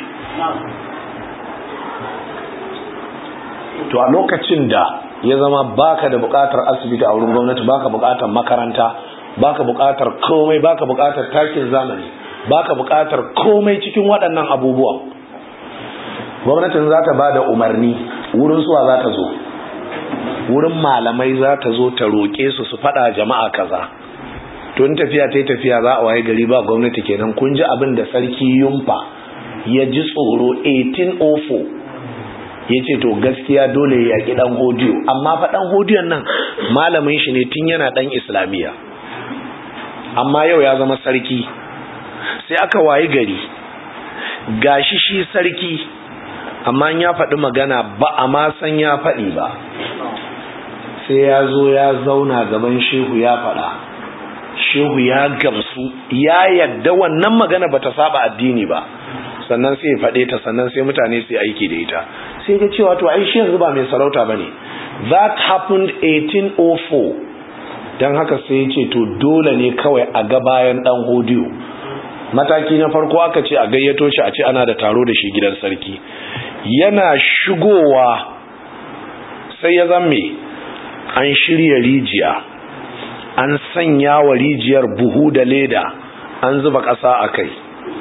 Speaker 1: To a lokacin da ya zama baka da buƙatar asibiti a wurin gwamnati, baka buƙatar makaranta, baka buƙatar komai, baka buƙatar takin zamani, baka buƙatar komai cikin waɗannan abubuwan, gwamnatin za ta ba da umarni. Wurin suwa za ta zo? Wurin malamai za ta zo ta roƙe su su faɗa jama'a kaza. To in tafiya ta yi tafiya za a waye gari ba gwamnati kenan. Kun ji abin da sarki Yumfa ya ji tsoro 1804, ya ce to gaskiya dole ya yaƙi ɗan hodiyo. Amma fa ɗan hodiyon nan malamin shi ne tun yana ɗan islamiyya, amma yau ya zama sarki. Sai aka wayi gari gashi shi sarki, amma ya faɗi magana ba a ma san ya faɗi ba, sai ya zo ya zauna gaban shehu ya faɗa, shehu ya gamsu, ya yadda wannan magana bata saba addini ba, sannan sai ya faɗe ta, sannan sai mutane su aiki da ita. Sai ga cewa to ai shi yanzu ba mai sarauta bane. That happened 1804. Dan haka sai ya ce to dole ne kawai a ga bayan dan hodiyo. Mataki na farko aka ce a gayyato shi, a ce ana da taro da shi gidan sarki. Yana shigowa sai ya zamme an shirya rijiya, an sanya wa rijiyar buhu da leda, an zuba ƙasa a kai.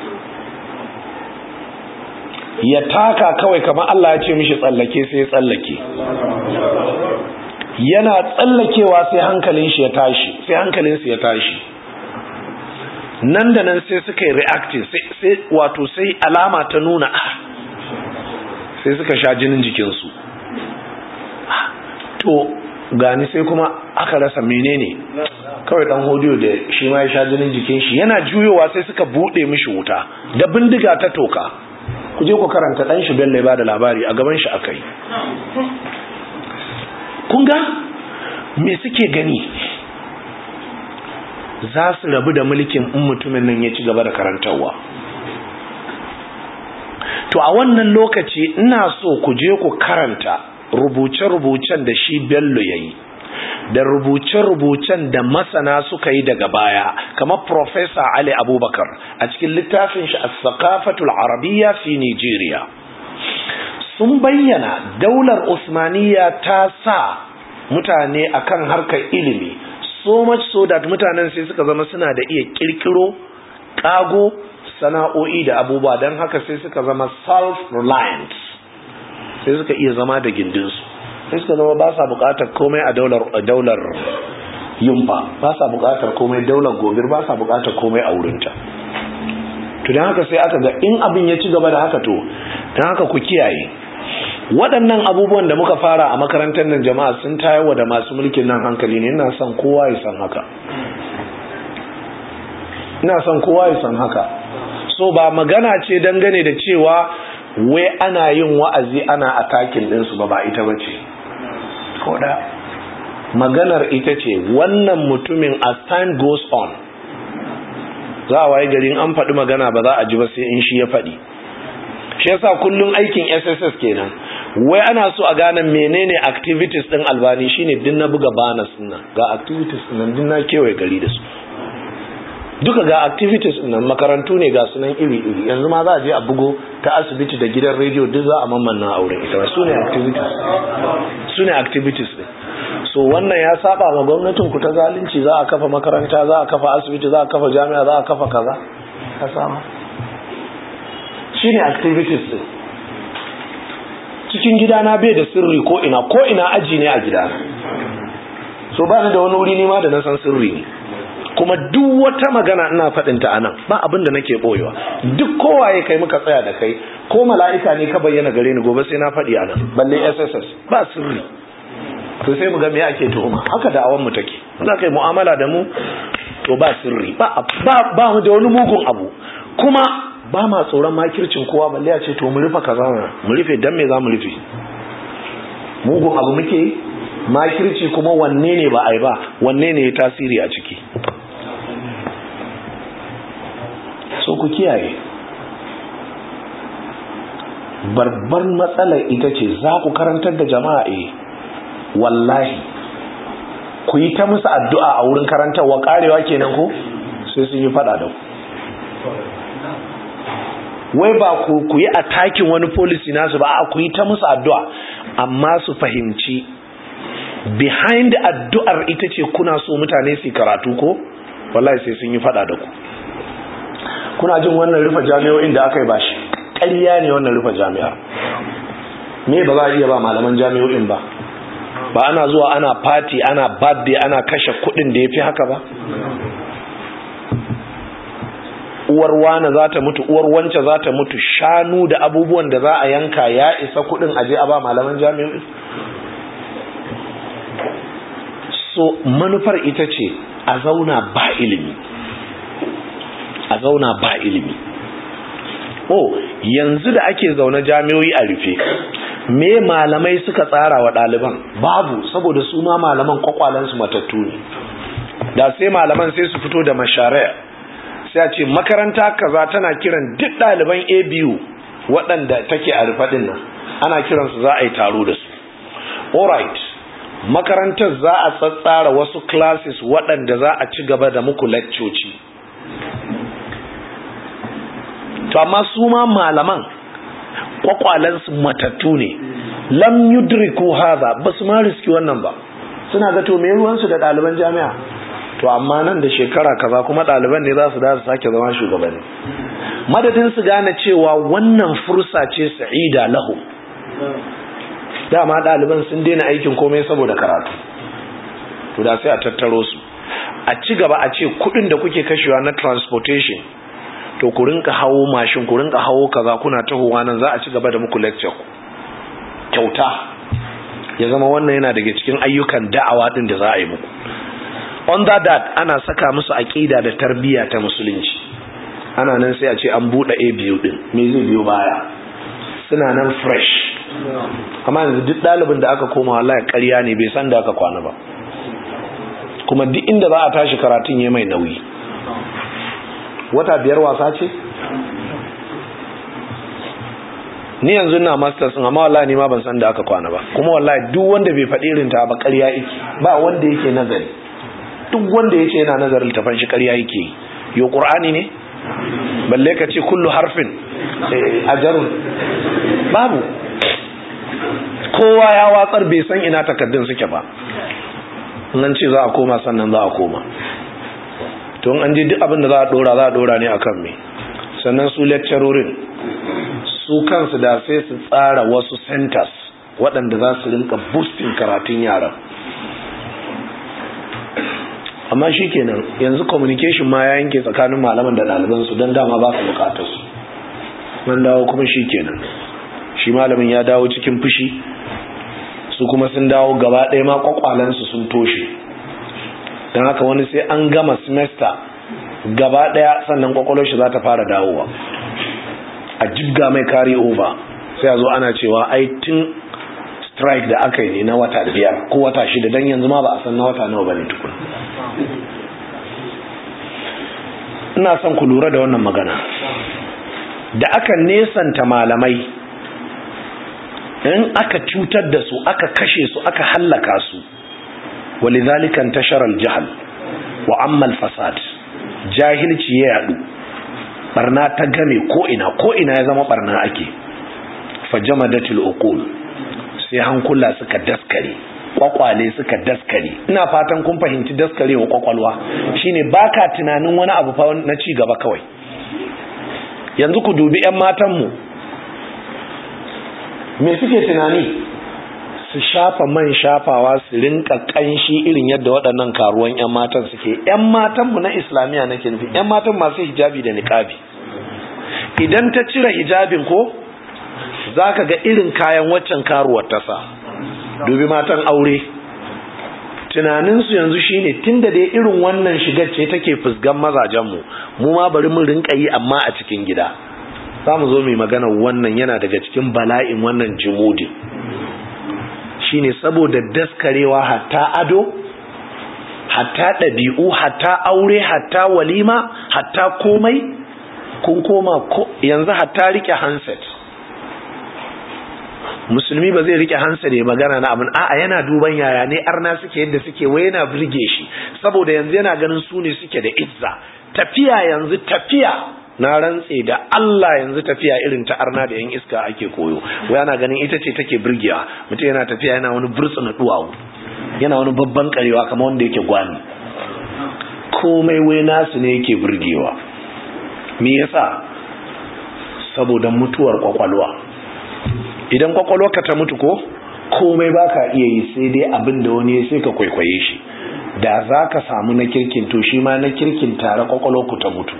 Speaker 1: Ya taka kawai kamar Allah ya ce mishi tsallake, sai ya tsallake. Yana tsallakewa sai hankalin shi ya tashi, sai hankalinsu ya tashi. Nan da nan sai suka yi reacting, sai wato sai alama ta nuna sai suka sha jinin jikinsu. To gani sai kuma aka rasa menene, kawai dan hodiyo da shi ma ya sha jinin jikin shi yana juyowa sai suka bude mishi wuta da bindiga ta toka. Ku je ku karanta dan shi Bello ya bada labari a gaban shi akai. Kun ga me suke gani? Za su rabu da mulkin in mutumin nan ya ci gaba da karantarwa. To a wannan lokaci ina so ku je ku karanta rubuce-rubucen da shi Bello ya yi, da rubuce-rubucen da masana suka yi daga baya, kamar Professor Ali Abubakar a cikin littafin shi As-Saqafatul Arabiyya fi Nigeria. Sun bayyana daular Usmaniyya ta sa mutane akan harkar ilimi, so much so that mutanen sai suka zama suna da iya kirkiro, kago, sana'o'i da abubuwa, don haka sai suka zama self-reliant, sai suka iya zama da gindinsu, sai suka zama ba sa bukatar komai a daular yumfa, ba sa bukatar komai daular gobir, ba sa bukatar komai a wurinta. To don haka sai aka ga in abin ya ci gaba da haka, to don haka ku kiyaye waɗannan abubuwan da muka fara a makarantar nan, jama'a sun tayarwa da masu mulkin nan hankali ne. Ina son kowa ya san haka, ina son kowa ya san haka. So ba magana ce dangane da cewa wai ana yin wa'azi ana attacking ɗinsu ba ita ba ce. Koda maganar ita ce wannan mutumin as time goes on, za a waye garin an faɗi magana ba za a ji ba sai in shi ya faɗi. Shi yasa kullum aikin SSS kenan, wai ana so a gane menene activities ɗin Albani, shine din na buga banners nan, ga activities ɗin din na kewaye gari da su duka, ga activities nan makarantu ne ga sunan iri-iri. Yanzu ma za a je a bugo ta asibiti da gidan rediyo, duk za a mammanna a wurin ita. Su ne activities ne. So wannan ya saba ma gwamnatin ku ta zalunci, za a kafa makaranta, za a kafa asibiti, za a kafa jami'a, za a kafa kaza, ka sama shi ne activities ne. Cikin gidana bai da sirri ko ina aji ne a gidana, so ba ni da wani wuri nima da na san sirri ne, kuma duk wata magana ina faɗinta a nan, ba abin da nake ɓoyewa. Duk kowaye kai muka tsaya da kai, ko mala'ika ne ka bayyana gare ni, gobe sai na faɗi a nan, balle SSS ba sirri. To sai mu ga me ake tuhuma, haka da'awan mu take. Za ka yi mu'amala da mu, to ba sirri, ba mu da wani mugun abu, kuma ba ma tsoron makircin kowa, balle a ce to mu rufe kaza, mu rufe dan me za mu rufe? Mugun abu muke yi, makirci kuma wanne ne ba ai ba, wanne ne ya tasiri a ciki? So ku kiyaye, babbar matsalar ita ce za ku karantar da jama'a, wallahi ku yi ta musu addu'a a wurin karantarwa, karewa kenan ko sai sun yi fada da ku. Wai ba ku yi attacking wani policy nasu ba, ku yi ta musu addu'a, amma su fahimci behind addu'ar ita ce kuna so mutane su karatu ko, wallahi sai sun yi fada da ku. Kuna jin wannan rufe jami'o'in da aka yi ba shi ƙarya ne, wannan rufe jami'a me ba za a iya ba malaman jami'o'in ba? Ba ana zuwa ana party, ana birthday, ana kashe kuɗin da ya fi haka ba? Uwar wane za ta mutu, uwar wance za ta mutu, shanu da abubuwan da za a yanka ya isa kuɗin aje a ba malaman jami'o'i? So manufar ita ce a zauna ba ilimi, a zauna ba ilimi. Yanzu da ake zaune jami'o'i a rufe, me malamai suka tsara wa ɗaliban? Babu, saboda su ma malaman kwakwalansu matattu ne. Da sai malaman sai su fito da mashari'a, sai a ce makaranta kaza tana kiran duk ɗaliban ABU waɗanda take a rufe ɗin nan, ana kiransu za a yi taro da su. Alright, makarantar za a tsatsara wasu classes waɗanda za a ci gaba da muku leccoci. To amma su ma malaman kwakwalansu matattu ne, lam yudriku hadha, basu ma riski wannan ba. Suna ga to me ruwansu da ɗaliban jami'a? To amma nan da shekara kaza kuma ɗaliban ne za su da su sake zama shugabanni. Madadin su gane cewa wannan fursa ce sa'ida lahu, dama ɗaliban sun daina aikin komai saboda karatu, to da sai a tattaro su a ci gaba, a ce kuɗin da kuke kashewa na transportation, to ku rinka hawo mashin, ku rinka hawo kaza, kuna tahowa nan, za a ci gaba da muku lecture. kyauta ya zama wannan yana daga cikin ayyukan da'awa din da za a yi muku. Under that ana saka musu aqida da tarbiyya ta musulunci. Ana nan sai a ce an bude A2 din, me zai biyo baya? Suna nan fresh. Amma yanzu duk dalibin da aka koma wallahi ƙarya ne, bai san da aka kwana ba. Kuma duk inda za a tashi karatun yayi mai nauyi. Wata 5 wasa ce? Ni yanzu ina masters amma wallahi ni ma ban san da aka kwana ba. Kuma wallahi duk wanda bai faɗi irin ta ba ƙarya yake. Ba wanda yake nazari. Duk wanda yace yana nazarin littafin shi ƙarya yake. Yo Qur'ani ne? Balle ka ce kullu harfin ajarun. Babu. Kowa ya watsar bai san ina takaddun suke ba. Nan ce za a koma sannan za a koma. To an ji duk abin da za a dora ne akan me. Sannan su lecturerin su kansu da sai su tsara wasu centers waɗanda za su rinka boosting karatun yaran. Amma shi kenan yanzu communication ma ya yanke tsakanin malaman da ɗalibansu don dama ba su bukatar su. Man dawo kuma shi kenan, shi malamin ya dawo cikin fushi, su kuma sun dawo gaba ɗaya ma kwakwalansu sun toshe. Don haka wani sai an gama semester gaba ɗaya sannan kwakwalwar shi za ta fara dawowa. A jibga mai carry over sai a zo ana cewa ai tun strike da aka yi ne na wata 5 ko wata 6 dan yanzu ma ba a san na wata nawa bane tukun. Ina son ku lura da wannan magana. Da aka nesanta malamai, in aka cutar da su, aka kashe su, aka hallaka su, walidhalika intashara al-jahl wa amma al-fasad. Jahilci ya yadu, barna ta game ko ina ya zama barna ake. Fajamadatul uqul, sai hankula suka daskare, kwakwale suka daskare. Ina fatan kun fahimci daskarewa kwakwalwa shine baka tunanin wani abu fa na ci gaba kawai. Yanzu ku dubi ƴan matan mu, me suke tunani? Su shafa man shafawa, su rinka kanshi irin yadda waɗannan karuwan ƴan matan suke. Ƴan matan mu na islamiya nake nufi, ƴan matan masu hijabi da niqabi. Idan ta cire hijabin ko zaka ga irin kayan waccan karuwar ta sa. Dubi matan aure, tunaninsu yanzu shine tunda dai irin wannan shigar ce take fusgan mazajenmu, mu ma bari mu rinka yi amma a cikin gida. Za mu zo mu magana wannan yana daga cikin bala'in wannan jimudi, shine saboda daskarewa hatta ado, hatta ɗabi'u, hatta aure, hatta walima, hatta komai kun koma yanzu hatta rike handset. Musulmi ba zai rike hansa da magana na abin a'a yana duban yaya ne arna suke yadda suke, wai yana burge shi saboda yanzu yana ganin su ne suke da izza. Tafiya na rantse da Allah yanzu tafiya irin ta arna da yan iska ake koyo, wai yana ganin ita ce take burgewa. Mutum yana tafiya yana wani burtsuna duwawu, yana wani babban karewa kamar wanda yake gwani, komai wai nasu ne yake burgewa. Me yasa? Saboda mutuwar kwakwalwa. Idan kwakwalwarka ta mutu ko komai baka iya yi, sai dai abin da wani sai ka kwaikwaye shi. Da za ka samu na kirkin to shi ma na kirkin tare kwakwalwarku ta mutu.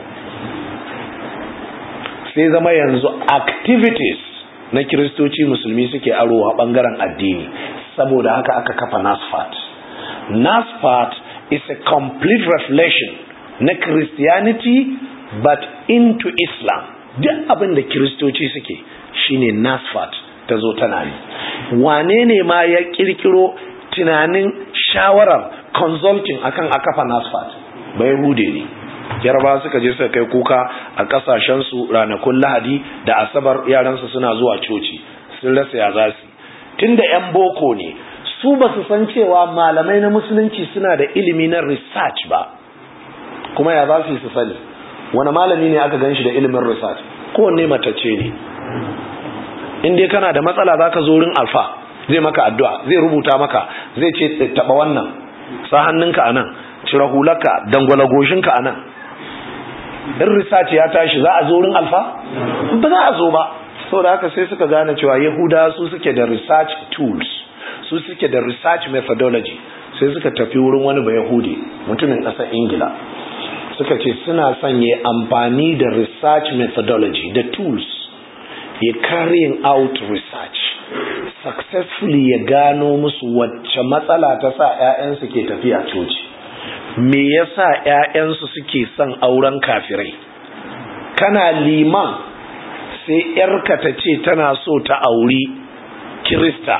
Speaker 1: Sai zama yanzu activities na kiristoci musulmi suke arowa bangaren addini, saboda haka aka kafa NASFAT. NASFAT is a complete reflection na Christianity but into Islam. Duk abin da kiristoci suke shine NASFAT ta zo tana yi. Wane ne ma ya kirkiro tunanin shawarar consulting akan a kafa NASFAT? Bayahude ne. Yarba suka je suka kai kuka a kasashen su ranakun Lahadi da Asabar, yaransu suna zuwa coci, sun rasa ya zasu. Tunda yan boko ne, su ba su san cewa malamai na musulunci suna da ilimi na research ba. Kuma ya za su sani? Wani malami ne aka ganshi da ilimin research? Kowanne matacce ne. In dai kana da matsala zaka zo wurin alfa, zai maka addu'a, zai rubuta maka, zai ce taba wannan, sa hannunka anan, cire hularka, dangwala goshinka anan. In research ya tashi za a zo wurin alfa? Ba za a zo ba. Saboda haka sai suka gane cewa Yahudawa su suke da research tools, su suke da research methodology. Sai suka tafi wurin wani Bayahudi, mutumin ƙasar Ingila. Suka ce suna sanye amfani da research methodology da tools, ya carrying out research, successfully ya gano musu wacce matsala ta sa 'ya'yansu ke tafiya coci, me yasa 'ya'yansu suke son auren kafirai. Kana liman sai 'yarka ta ce tana so ta auri Kirista,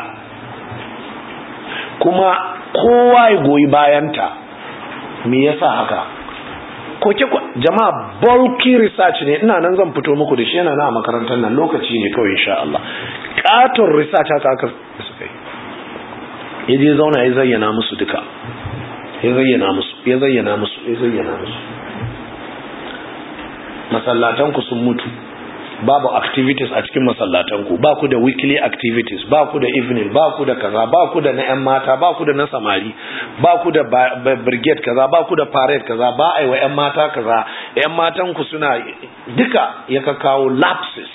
Speaker 1: kuma kowa ya goyi bayanta, me yasa haka? Jama'a bulky research ne, ina nan zan fito muku da shi, yana na makarantar nan, lokaci ne kawai insha Allah. Katon research haka aka suka yi, yaje zauna ya zayyana musu duka, ya zayyana musu. Masallatanku sun mutu, babu activities a cikin masallatanku, ba ku da weekly activities, ba ku da evening, ba ku da kaza, ba ku da na 'yan mata, ba ku da na samari, ba ku da brigade kaza, ba ku da parade kaza, ba a yi wa 'yan mata kaza, 'yan matanku suna duka, ya ka kawo lapses.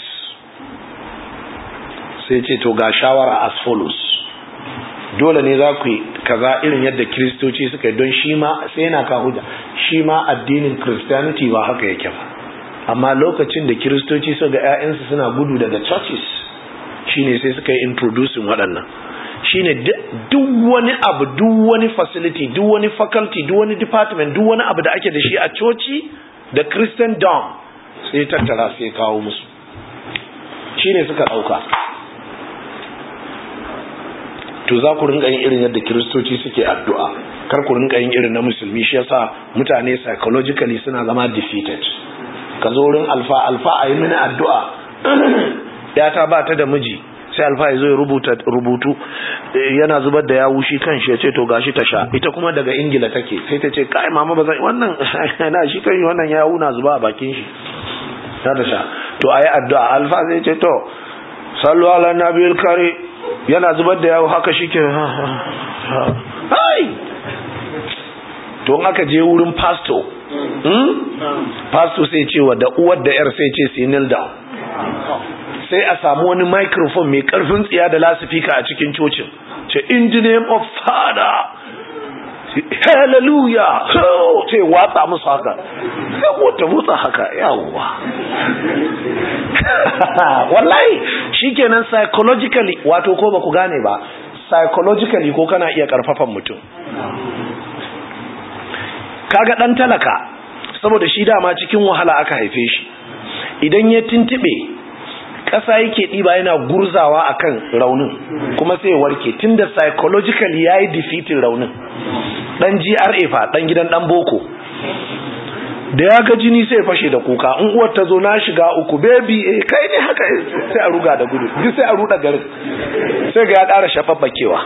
Speaker 1: Sai ce to ga shawara as follows, dole ne za ku yi kaza irin yadda kiristoci suka yi, don shi ma sai yana ka hujja, shi ma addinin Christianity ba haka yake ba. Amma lokacin da kiristoci suka ga 'ya'yansu suna gudu daga churches, shine sai suka yi introducing waɗannan. Shine duk wani abu, duk wani facility, duk wani faculty, duk wani department, duk wani abu da ake da shi a coci da Christendom sai tattara sai kawo musu, shine suka ɗauka. To za ku rinka yin irin yadda kiristoci suke addu'a, kar ku rinka yin irin na musulmi. Shi yasa mutane psychologically suna zama defeated. Ka zo wurin alfa a yi mini addu'a, yata ba ta da miji, sai alfa ya zo ya rubutu yana zubar da yawu shi kan shi, ya ce to gashi ta sha. Ita kuma daga Ingila take, sai ta ce kai mama ba zai wannan na shi kan wannan yawu na zuba a bakin shi, ta sha. To a yi addu'a, alfa zai ce to sallu ala nabiyil kare, yana zubar da yawu haka shi ke to in aka je wurin pastor, pastor sai ce wa da uwar da yar sai ce sai kneel down, sai a samu wani microphone mai karfin tsiya da lasifika a cikin cocin, ce in the name of Father, hallelujah, sai watsa musu haka, sai wata motsa haka, yawwa. Wallahi shikenan psychologically, wato ko ba ku gane ba, psychologically ko kana iya karfafan mutum. Kaga dan talaka, saboda shi dama cikin wahala aka haife shi, idan ya tuntube ƙasa yake ɗiba yana gurzawa akan raunin, kuma sai ya warke, tunda psychologically yayi defeating raunin. Dan GRA fa, dan gidan dan boko, da ya ga jini sai fashe da kuka, in uwar ta zo na shiga uku baby, kai ne haka, sai a ruga da gudu, duk sai a ruda garin, sai ga ya ƙara shafaffakewa.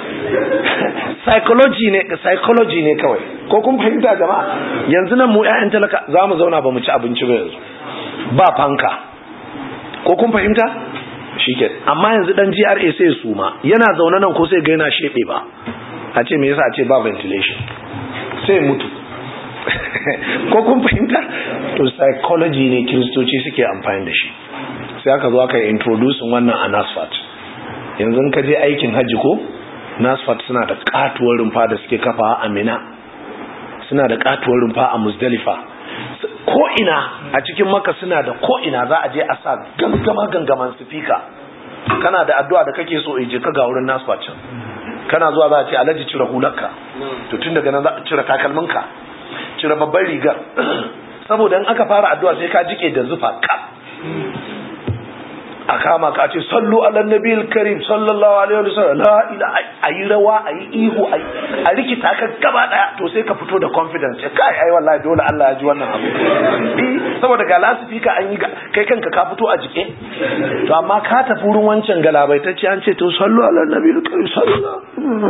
Speaker 1: Psychology ne kawai, ko kun fahimta jama'a? Yanzu nan mu 'ya'yan talaka za mu zauna ba mu ci abinci ba yanzu, ba fanka, ko kun fahimta? Shike, amma yanzu dan GRA sai ya suma, yana zaune nan ko sai ga yana shebe ba, a ce me yasa, a ce ba ventilation, sai mutu. Ko kun fahimta? To psychology ne kiristoci suke amfani da shi, sai aka zo aka introducing wannan a NASFAT. Yanzu ka je aikin hajji ko NASFAT suna da katuwar rumfa da suke kafa a Mina, suna da katuwar rumfa a Muzdalifa, ko ina a cikin Makka suna da ko ina za a je a sa gangaman speaker, kana da addu'a da kake so je ka ga wurin NASFAT can, kana zuwa za a ce Alhaji cire hularka, to tun daga nan za a cire takalminka, cire babban rigar, saboda in aka fara addu'a sai ka jike da zufa ka, a kama ka ce sallu ala nabiyil karim sallallahu alaihi wasallam, la ilaha, ayi rawa, ayi ihu, a rikita ka gaba daya, to sai ka fito da confidence, kai ai wallahi dole Allah ya ji wannan abu, saboda ga lasifika an yi, kai kanka ka fito a jike. To amma ka tafi wurin wancan galabaitacce an ce to sallu ala nabiyil karim sallallahu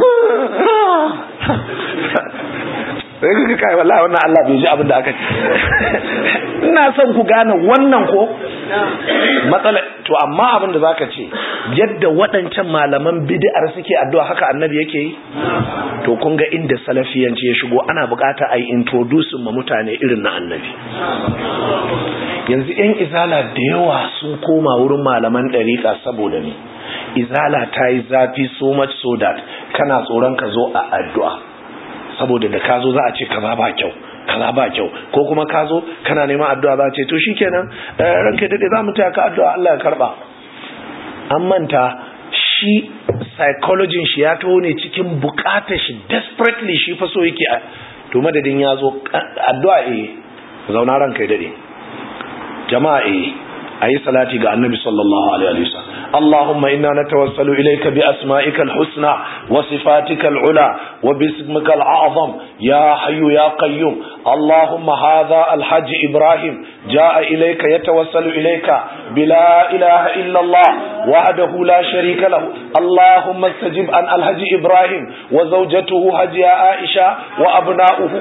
Speaker 1: sai kuka kai wallahi wannan Allah bai ji abin da aka ce. Ina son ku gane wannan ko matsala. To amma abin da zaka ce, yadda waɗancan malaman bid'ar suke addu'a haka annabi yake yi, to kun ga inda salafiyanci ya shigo, ana bukata a yi introduce ma mutane irin na annabi. Yanzu yan izala da yawa sun koma wurin malaman ɗariƙa saboda ne izala ta yi zafi so much so that kana tsoron ka zo a addu'a, saboda da ka zo za a ce kaza ba kyau, kaza ba kyau, ko kuma ka zo kana neman addu'a za a ce to shikenan ranka dade za mu taya ka addu'a Allah ya karba. An manta shi psychology shi ya taho ne cikin bukatar shi desperately, shi fa so yake to madadin ya zo addu'a zauna ranka ya dade jama'a ayi salati ga annabi sallallahu alaihi wasallam. اللهم إنا نتوسل إليك بأسمائك الحسنى وصفاتك العلى وباسمك الأعظم يا حي يا قيوم. اللهم هذا الحج إبراهيم جاء إليك يتوسل إليك بلا إله إلا الله وحده لا شريك له. اللهم استجب عن الحج إبراهيم وزوجته حج عائشة وأبناؤه.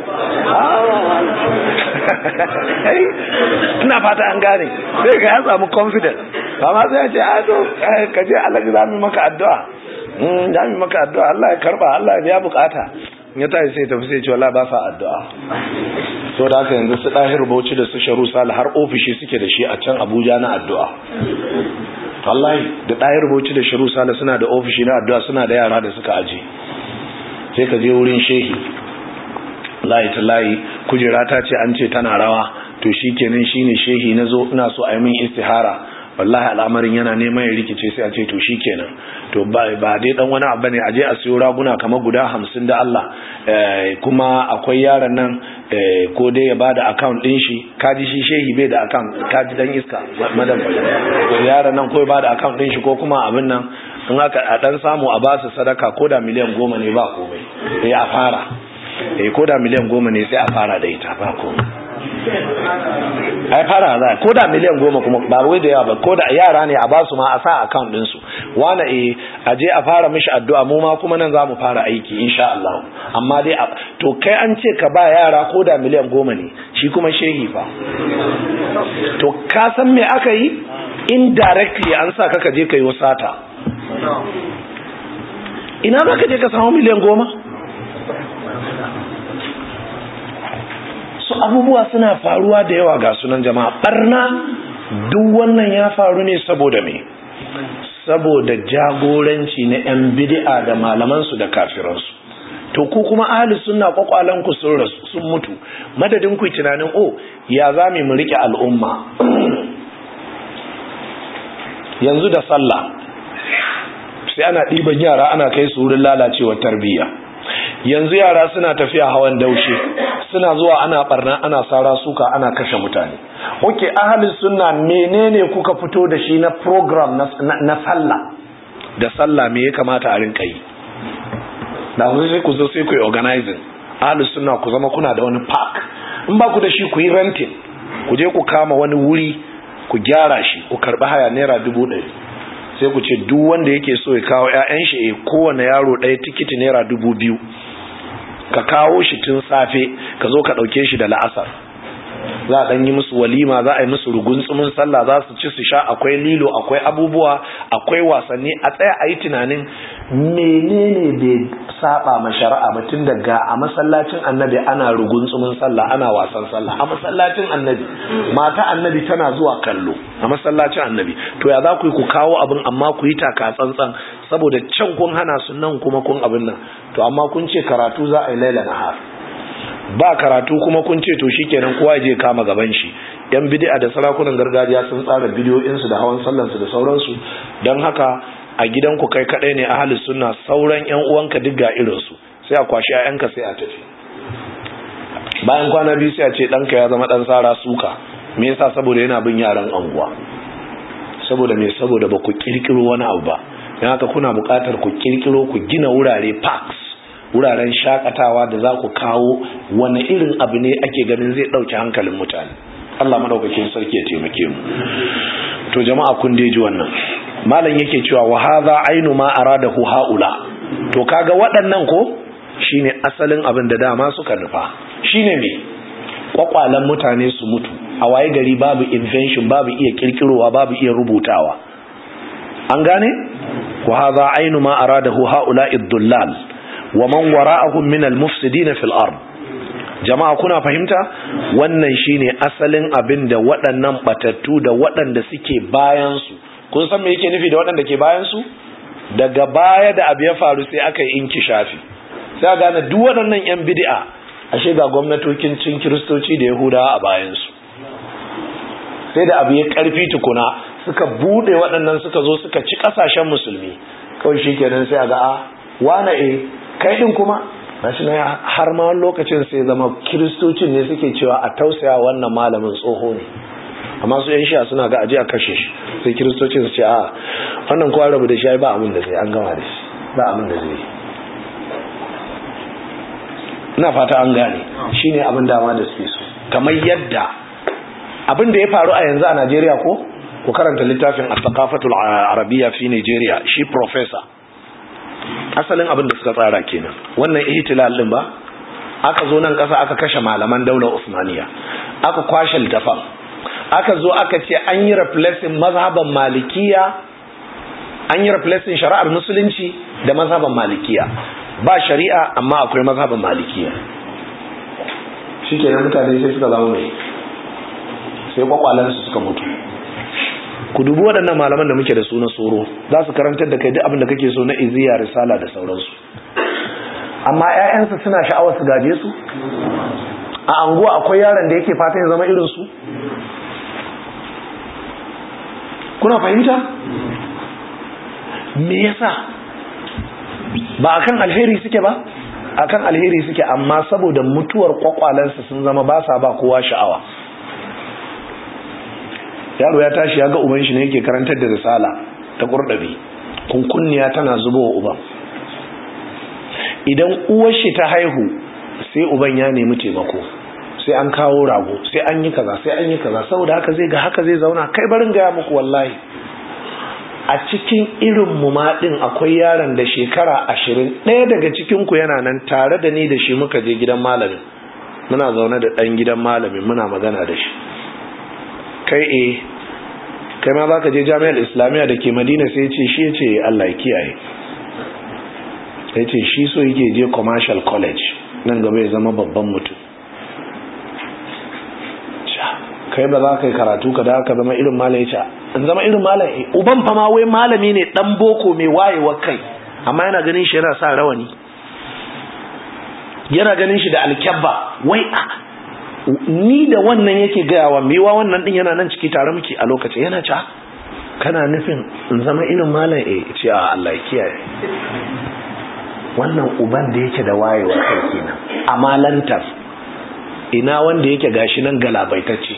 Speaker 1: ina fata an gane sai ga ya samu confidence amma sai ya ce ka je Allah ya zami maka addu'a zami maka addu'a Allah ya karba, Allah ya biya bukata. Ya tashi sai tafi sai ce wallahi ba sa addu'a. So da haka yanzu su Dahiru Bauchi da su Sharu Sale har ofishi suke da shi a can Abuja na addu'a. Wallahi da Dahiru Bauchi da Sharu Sale suna da ofishi na addu'a, suna da yara da suka aje. Sai ka je wurin shehi layi ta layi, kujera ta ce an ce tana rawa, to shikenan shine shehi nazo ina so a yi min istihara, wallahi al'amarin yana neman ya rikice, sai a ce to shikenan to ba dai dan wani abu ne, aje a siyo raguna kamar guda 50 da Allah, kuma akwai yaron nan ko dai ya bada account din shi, kaji shi shehi bai da account, kaji dan iska madam yaron nan ko ya bada account din shi, ko kuma abin nan in aka a dan samu a ba su sadaka ko da miliyan 10 ne ba komai, a fara ko da miliyan 10 ne sai a fara da ita ba komai. Ai fara za ko da miliyan 10 kuma ba wai da yawa ba, ko da yara ne a ba su ma a sa account din su wani aje a fara mishi addu'a, mu ma kuma nan zamu fara aiki insha Allah. Amma dai to kai an ce ka ba yara ko da miliyan 10 ne, shi kuma shehi fa to ka san me aka yi indirectly, an sa ka je kai wasata. Ina za ka je ka samu miliyan 10? Abubuwa suna faruwa da yawa ga sunan jama'a. Barna duk wannan ya faru ne saboda me? Saboda jagoranci na yan bid'a da malaman su da kafiransu. To ku kuma ahli sunna kwakwalan ku sun mutu, madadin ku tunanin ya zame mu rike al'umma. Yanzu da sallah sai ana ɗiban yara ana kai su wurin lalacewar tarbiyya. Yanzu yara suna tafiya hawan daushe, suna zuwa ana barna, ana sara suka, ana kashe mutane. Oke, ahlus sunna menene kuka fito da shi na program na sallah? Da sallah me ya kamata a rinka yi? Da sai ku zo sai ku yi organizing. Ahlus sunna ku zama kuna da wani park. In ba ku da shi ku yi renting. Ku je ku kama wani wuri, ku gyara shi, ku karbi haya naira 100. Sai ku ce duk wanda yake so ya kawo ƴaƴan shi, kowane yaro ɗaya tikiti naira 2000. Ka kawo shi tun safe, ka zo ka ɗauke shi da la'asar. Za a ɗan yi musu walima, za a yi musu rugunsumin sallah, za su ci su sha, akwai lilo, akwai abubuwa, akwai wasanni. A tsaya a yi tunanin menene bai saba ma shari'a ba, tun daga a masallacin annabi ana rugunsumin sallah, ana wasan sallah a masallacin annabi, mata annabi tana zuwa kallo a masallacin annabi. To ya za ku yi ku kawo abin amma ku yi taka tsantsan, saboda can kun hana su nan kuma kun abin nan. To amma kun ce karatu za a yi laila nahar, ba karatu kuma kun ce to shikenan kowa je kama gaban shi. Yan bid'a da sarakunan gargajiya sun tsara bidiyoyinsu da hawan sallansu da sauransu. Don haka a gidanku kai kadai ne ahlus sunna, sauran yan uwanka duk ga irinsu, sai a kwashi ƴaƴanka sai a tafi. Bayan kwana biyu sai a ce ɗanka ya zama ɗan sara suka. Me yasa? Saboda yana bin yaran anguwa. Saboda me? Saboda ba ku kirkiro wani abu ba. Don haka kuna buƙatar ku kirkiro, ku gina wurare parks, wuraren shakatawa da za ku kawo wani irin abu ne ake ganin zai ɗauki hankalin mutane. Allah madaukakin sarki ya taimake mu. To jama'a kun dai ji wannan. Malam yake cewa wa hadha ainu ma aradahu haula. To kaga waɗannan ko shine asalin abin da dama suka nufa. Shine me? Kwakwalan mutane su mutu. A waye gari babu invention, babu iya kirkirowa, babu iya rubutawa. An gane? Wa hadha ainu ma aradahu haula ad-dullal wa man wara'ahum min al-mufsidin fil ard. Jama'a kuna fahimta? Wannan shine asalin abin da waɗannan batattu da waɗanda suke bayan su. Kun san me yake nufi da waɗanda ke bayan su? Daga baya da abu ya faru sai aka yi inkishafi. Sai a gane duk waɗannan yan bid'a ashe ga gwamnatokin cin Kiristoci da Yahudawa a bayan su. Sai da abu ya karfi tukuna suka bude waɗannan, suka zo suka ci ƙasashen musulmi. kawai shikenan sai a ga wane kai din kuma gashi na har ma lokacin sai zama kiristocin ne suke cewa a tausaya wannan malamin tsoho ne, amma su yan shi'a suna ga aje a kashe shi, sai kiristocin su ce wannan kowa rabu da shi ba abin da zai an gama da shi ba abin da zai. ina fata an gane shine abin dama da suke so. Kamar yadda abin da ya faru a yanzu a Najeriya ko karanta littafin al-thaqafatul arabiyya fi Nigeria, shi professor asalin abin da suka tsara kenan. Wannan ihtilal din ba, aka zo nan kasa aka kashe malaman daular Usmaniya, aka kwashe littafan, aka zo aka ce an yi replacing mazhaban malikiya, an yi replacing shari'ar musulunci da mazhaban malikiya. Ba shari'a amma akwai mazhaban malikiya. Shikenan mutane sai suka zama mai, sai kwakwalansu suka mutu. Ku dubi waɗannan malaman da muke da su na tsoro, za su karantar da kai duk abin da kake so na iziya, risala da sauransu, amma ƴaƴansu suna sha'awar su gaje su. A anguwa akwai yaron da yake fatan ya zama irin su. Kuna fahimta? Me yasa? Ba akan alheri suke ba? Akan alheri suke, amma saboda mutuwar kwakwalansu sun zama ba sa ba kowa sha'awa. Yaro ya tashi ya ga uban shi ne yake karantar da risala ta Qurdabi, kunkunniya tana zubowa uban. Idan uwar shi ta haihu sai uban ya nemi taimako, sai an kawo rago, sai an yi kaza, sai an yi kaza, saboda haka zai ga haka zai zauna. Kai barin gaya muku wallahi, a cikin irin mu ma din akwai yaron da shekara 20, ɗaya daga cikin ku yana nan tare da ni da shi muka je gidan malamin, muna zaune da ɗan gidan malamin muna magana da shi. Kai ma za ka je jami'ar islamiyya da ke Madina? Sai ce shi ya ce Allah ya kiyaye, ya ce shi so yake je commercial college nan gaba ya zama babban mutum. Kai ba za ka yi karatu ka da ka zama irin malam? Ya ce in zama irin malam? Uban fa ma wai malami ne, dan boko mai wayewar kai, amma yana ganin shi yana sa rawani, yana ganin shi da alkyabba. Wai ni da wannan yake gayawa, mewa wannan din yana nan ciki tare muke a lokacin, yana cewa kana nufin in zama irin malam? Ce a Allah ya kiyaye. Wannan uban da yake da wayewa kai kenan. Amalantar ina wanda yake gashi nan galabaitacce.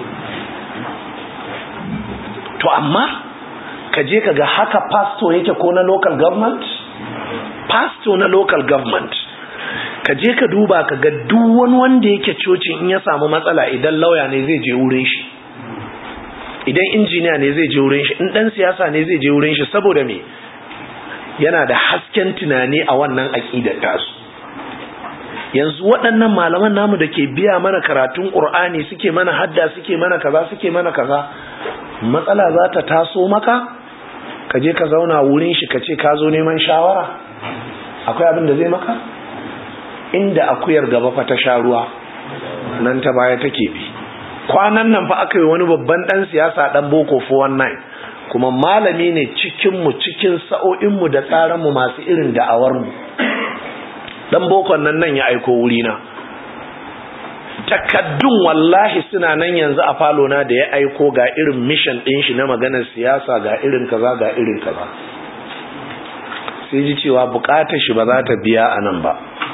Speaker 1: To amma ka je ka ga haka pastor yake ko na local government? Pastor na local government, ka je ka duba ka ga duk wani wanda yake coci in ya samu matsala, idan lauya ne zai je wurin shi, idan injiniya ne zai je wurin shi, in dan siyasa ne zai je wurin shi. Saboda me? Yana da hasken tunani a wannan aqidar tasu. Yanzu waɗannan malaman namu da ke biya mana karatun Qur'ani, suke mana hadda, suke mana kaza, suke mana kaza, matsala za ta taso maka, ka je ka zauna wurin shi ka ce ka zo neman shawara, akwai abin da zai maka? Inda akuyar gaba fa ta sha ruwa, nan ta baya take bi. Kwanan nan fa aka yi wani babban dan siyasa, dan boko 419, kuma malami ne cikinmu, cikin sa'o'inmu da tsaranmu masu irin da'awarmu. Dan bokon nan ya aiko wurina, takaddun wallahi suna nan yanzu a falona da ya aiko, ga irin mission ɗin shi na maganar siyasa, ga irin kaza, ga irin kaza. Sai ji cewa bukatar shi ba za ta biya a nan ba,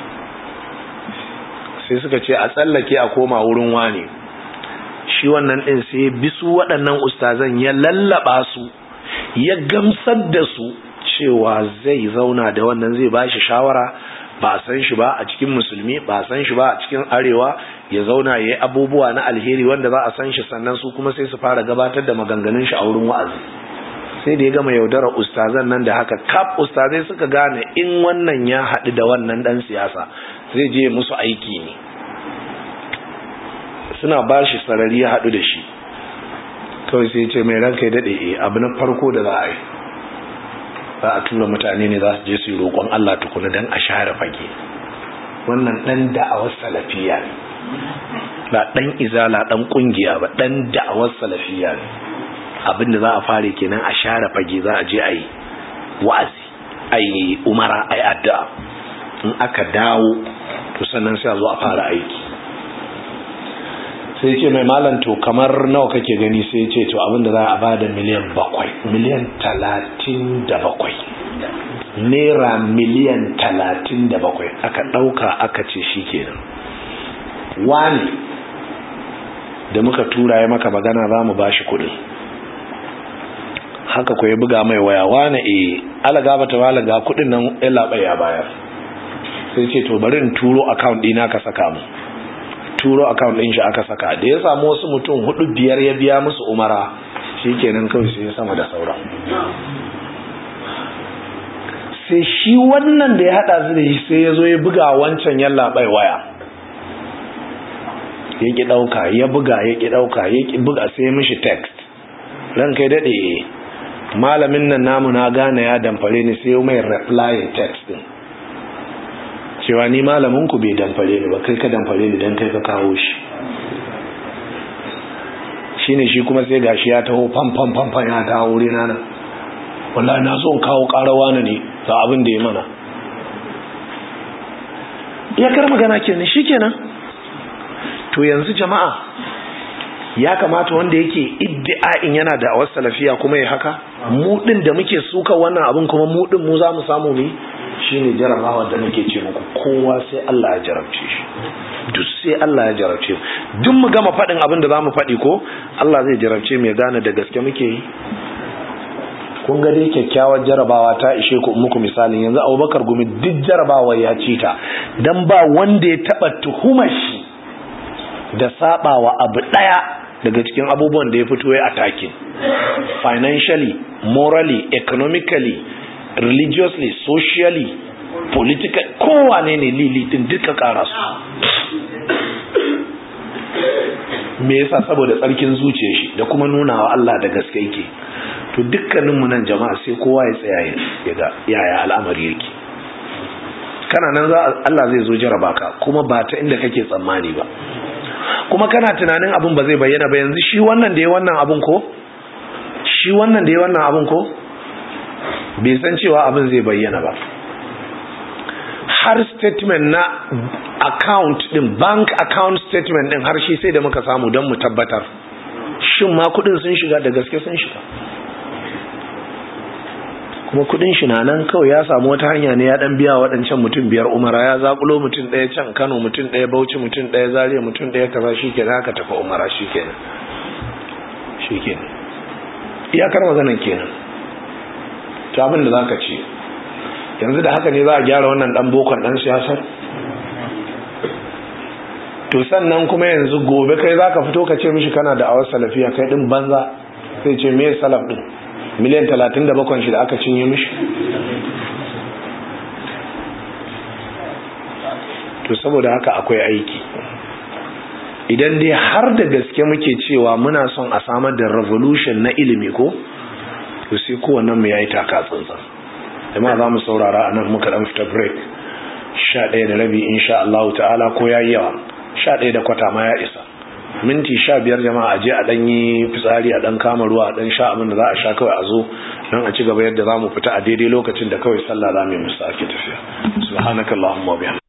Speaker 1: sai suka ce a tsallake a koma wurin wani. Shi wannan ɗin sai bisu waɗannan ustazan ya lallaba su, ya gamsar da su cewa zai zauna da wannan, zai ba shi shawara. Ba a san shi ba a cikin musulmi, ba a san shi ba a cikin arewa, ya zauna ya yi abubuwa na alheri wanda za a san shi, sannan su kuma sai su fara gabatar da maganganun shi a wurin wa'azi. Sai da ya gama yaudara ustazan nan da haka, kaf ustazai suka gane in wannan ya haɗu da wannan ɗan siyasa zai je musu aiki ne. Suna ba shi sarari ya haɗu da shi, kawai sai ce mai ranka ya daɗe, abu na farko da za a yi, za a tura mutane ne za su je su yi roƙon Allah tukuna don a share fage. Wannan ɗan da'awar salafiya ne, ba ɗan izala ɗan ƙungiya ba, ɗan da'awar salafiya ne. Abin da za a fare kenan, a share fage, za a je a yi wa'azi, a yi umara, a yi addu'a. In aka dawo to sannan sai a zo a fara aiki. Sai ce mai malam, to kamar nawa kake gani? Sai ce to abin da za a bada miliyan 7, miliyan 37. naira miliyan 37 aka ɗauka aka ce shi kenan. Wani da muka tura ya maka magana za mu ba shi kuɗin, haka ko ya buga mai waya, wani alaga bata walaga kuɗin nan ya labai ya bayar, sai ce to bari in turo account ɗina ka saka mu. Turo account ɗin shi aka saka, da ya samu wasu mutum 4-5 ya biya musu umara, shi kenan kawai sai ya sama da sauran. Sai shi wannan da ya hada su da shi sai ya zo ya buga wancan yallaɓai waya, ya ki ɗauka, ya buga ya ki ɗauka, ya ki buga, sai mishi text, ran kai daɗe malamin nan namu na gane ya damfare ni, sai mai reply text din cewa ni malamin ku bai damfare ni ba, kai ka damfare ni dan kai ka kawo shi. Shine shi kuma sai gashi ya taho fam ya dawo wurina nan, wallahi na so in kawo karawa ne ga abin da ya mana. Ya kar magana kenan, shikenan. To yanzu jama'a ya kamata wanda yake iddia'in yana da awar salafiya kuma ya haka, mu din da muke suka wannan abin kuma mu din mu za mu samu ne. Shine jarabawa da nake ce muku, kowa sai Allah ya jarabce shi, duk sai Allah ya jarabce mu. Duk mu gama faɗin abin da za mu faɗi ko Allah zai jarabce mu ya gane da gaske muke yi. Kun ga dai kyakkyawar jarabawa ta ishe ku muku misalin yanzu Abubakar Gumi duk jarabawa ya ci ta, dan ba wanda ya taba tuhumar shi da sabawa abu daya daga cikin abubuwan da ya fito ya attacking, financially, morally, economically, religiously, socially, politically, kowane ne lilitin duka kara su. Me yasa? Saboda tsarkin zuciyar shi da kuma nuna wa Allah da gaske yake. To dukkaninmu nan jama'a sai kowa ya tsaya ya ga yaya al'amari yake. Kana nan Allah zai zo jaraba ka, kuma ba ta inda kake tsammani ba, kuma kana tunanin abin ba zai bayyana ba. Yanzu shi wannan da ya wannan abin ko bai san cewa abin zai bayyana ba. Har statement na account din, bank account statement din, har shi sai da muka samu don mu tabbatar shin ma kudin sun shiga, da gaske sun shiga. Kuma kudin shi na nan kawai ya samu wata hanya ne, ya dan biya waɗancan mutum 5 umara, ya zakulo mutum 1 can Kano, mutum 1 Bauchi, mutum 1 Zaria, mutum 1 kaza, shikenan haka tafi umara, shikenan iyakar maganan kenan. To abin da zaka ce yanzu da haka ne za a gyara wannan dan bokon dan siyasar? To sannan kuma yanzu gobe kai zaka fito ka ce mishi kana da awar salafiya, kai din banza, sai ce me salaf din miliyan 37 shi da aka cinye mishi. To saboda haka akwai aiki. Idan dai har da gaske muke cewa muna son a samar da revolution na ilimi ko, to sai kowannen mu yayi taka tsantsan. Jama'a za mu saurara anan, muka dan fita break 11:30 insha Allah ta'ala, ko yayi yawa 11:15 ma ya isa. Minti 15 jama'a aje a dan yi fitsari, a dan kama ruwa, a dan sha abin da za a sha, kawai a zo dan a ci gaba yadda za mu fita a daidai lokacin da kawai sallah za mu yi musu ake tafiya. Subhanakallahumma wa bihamdika.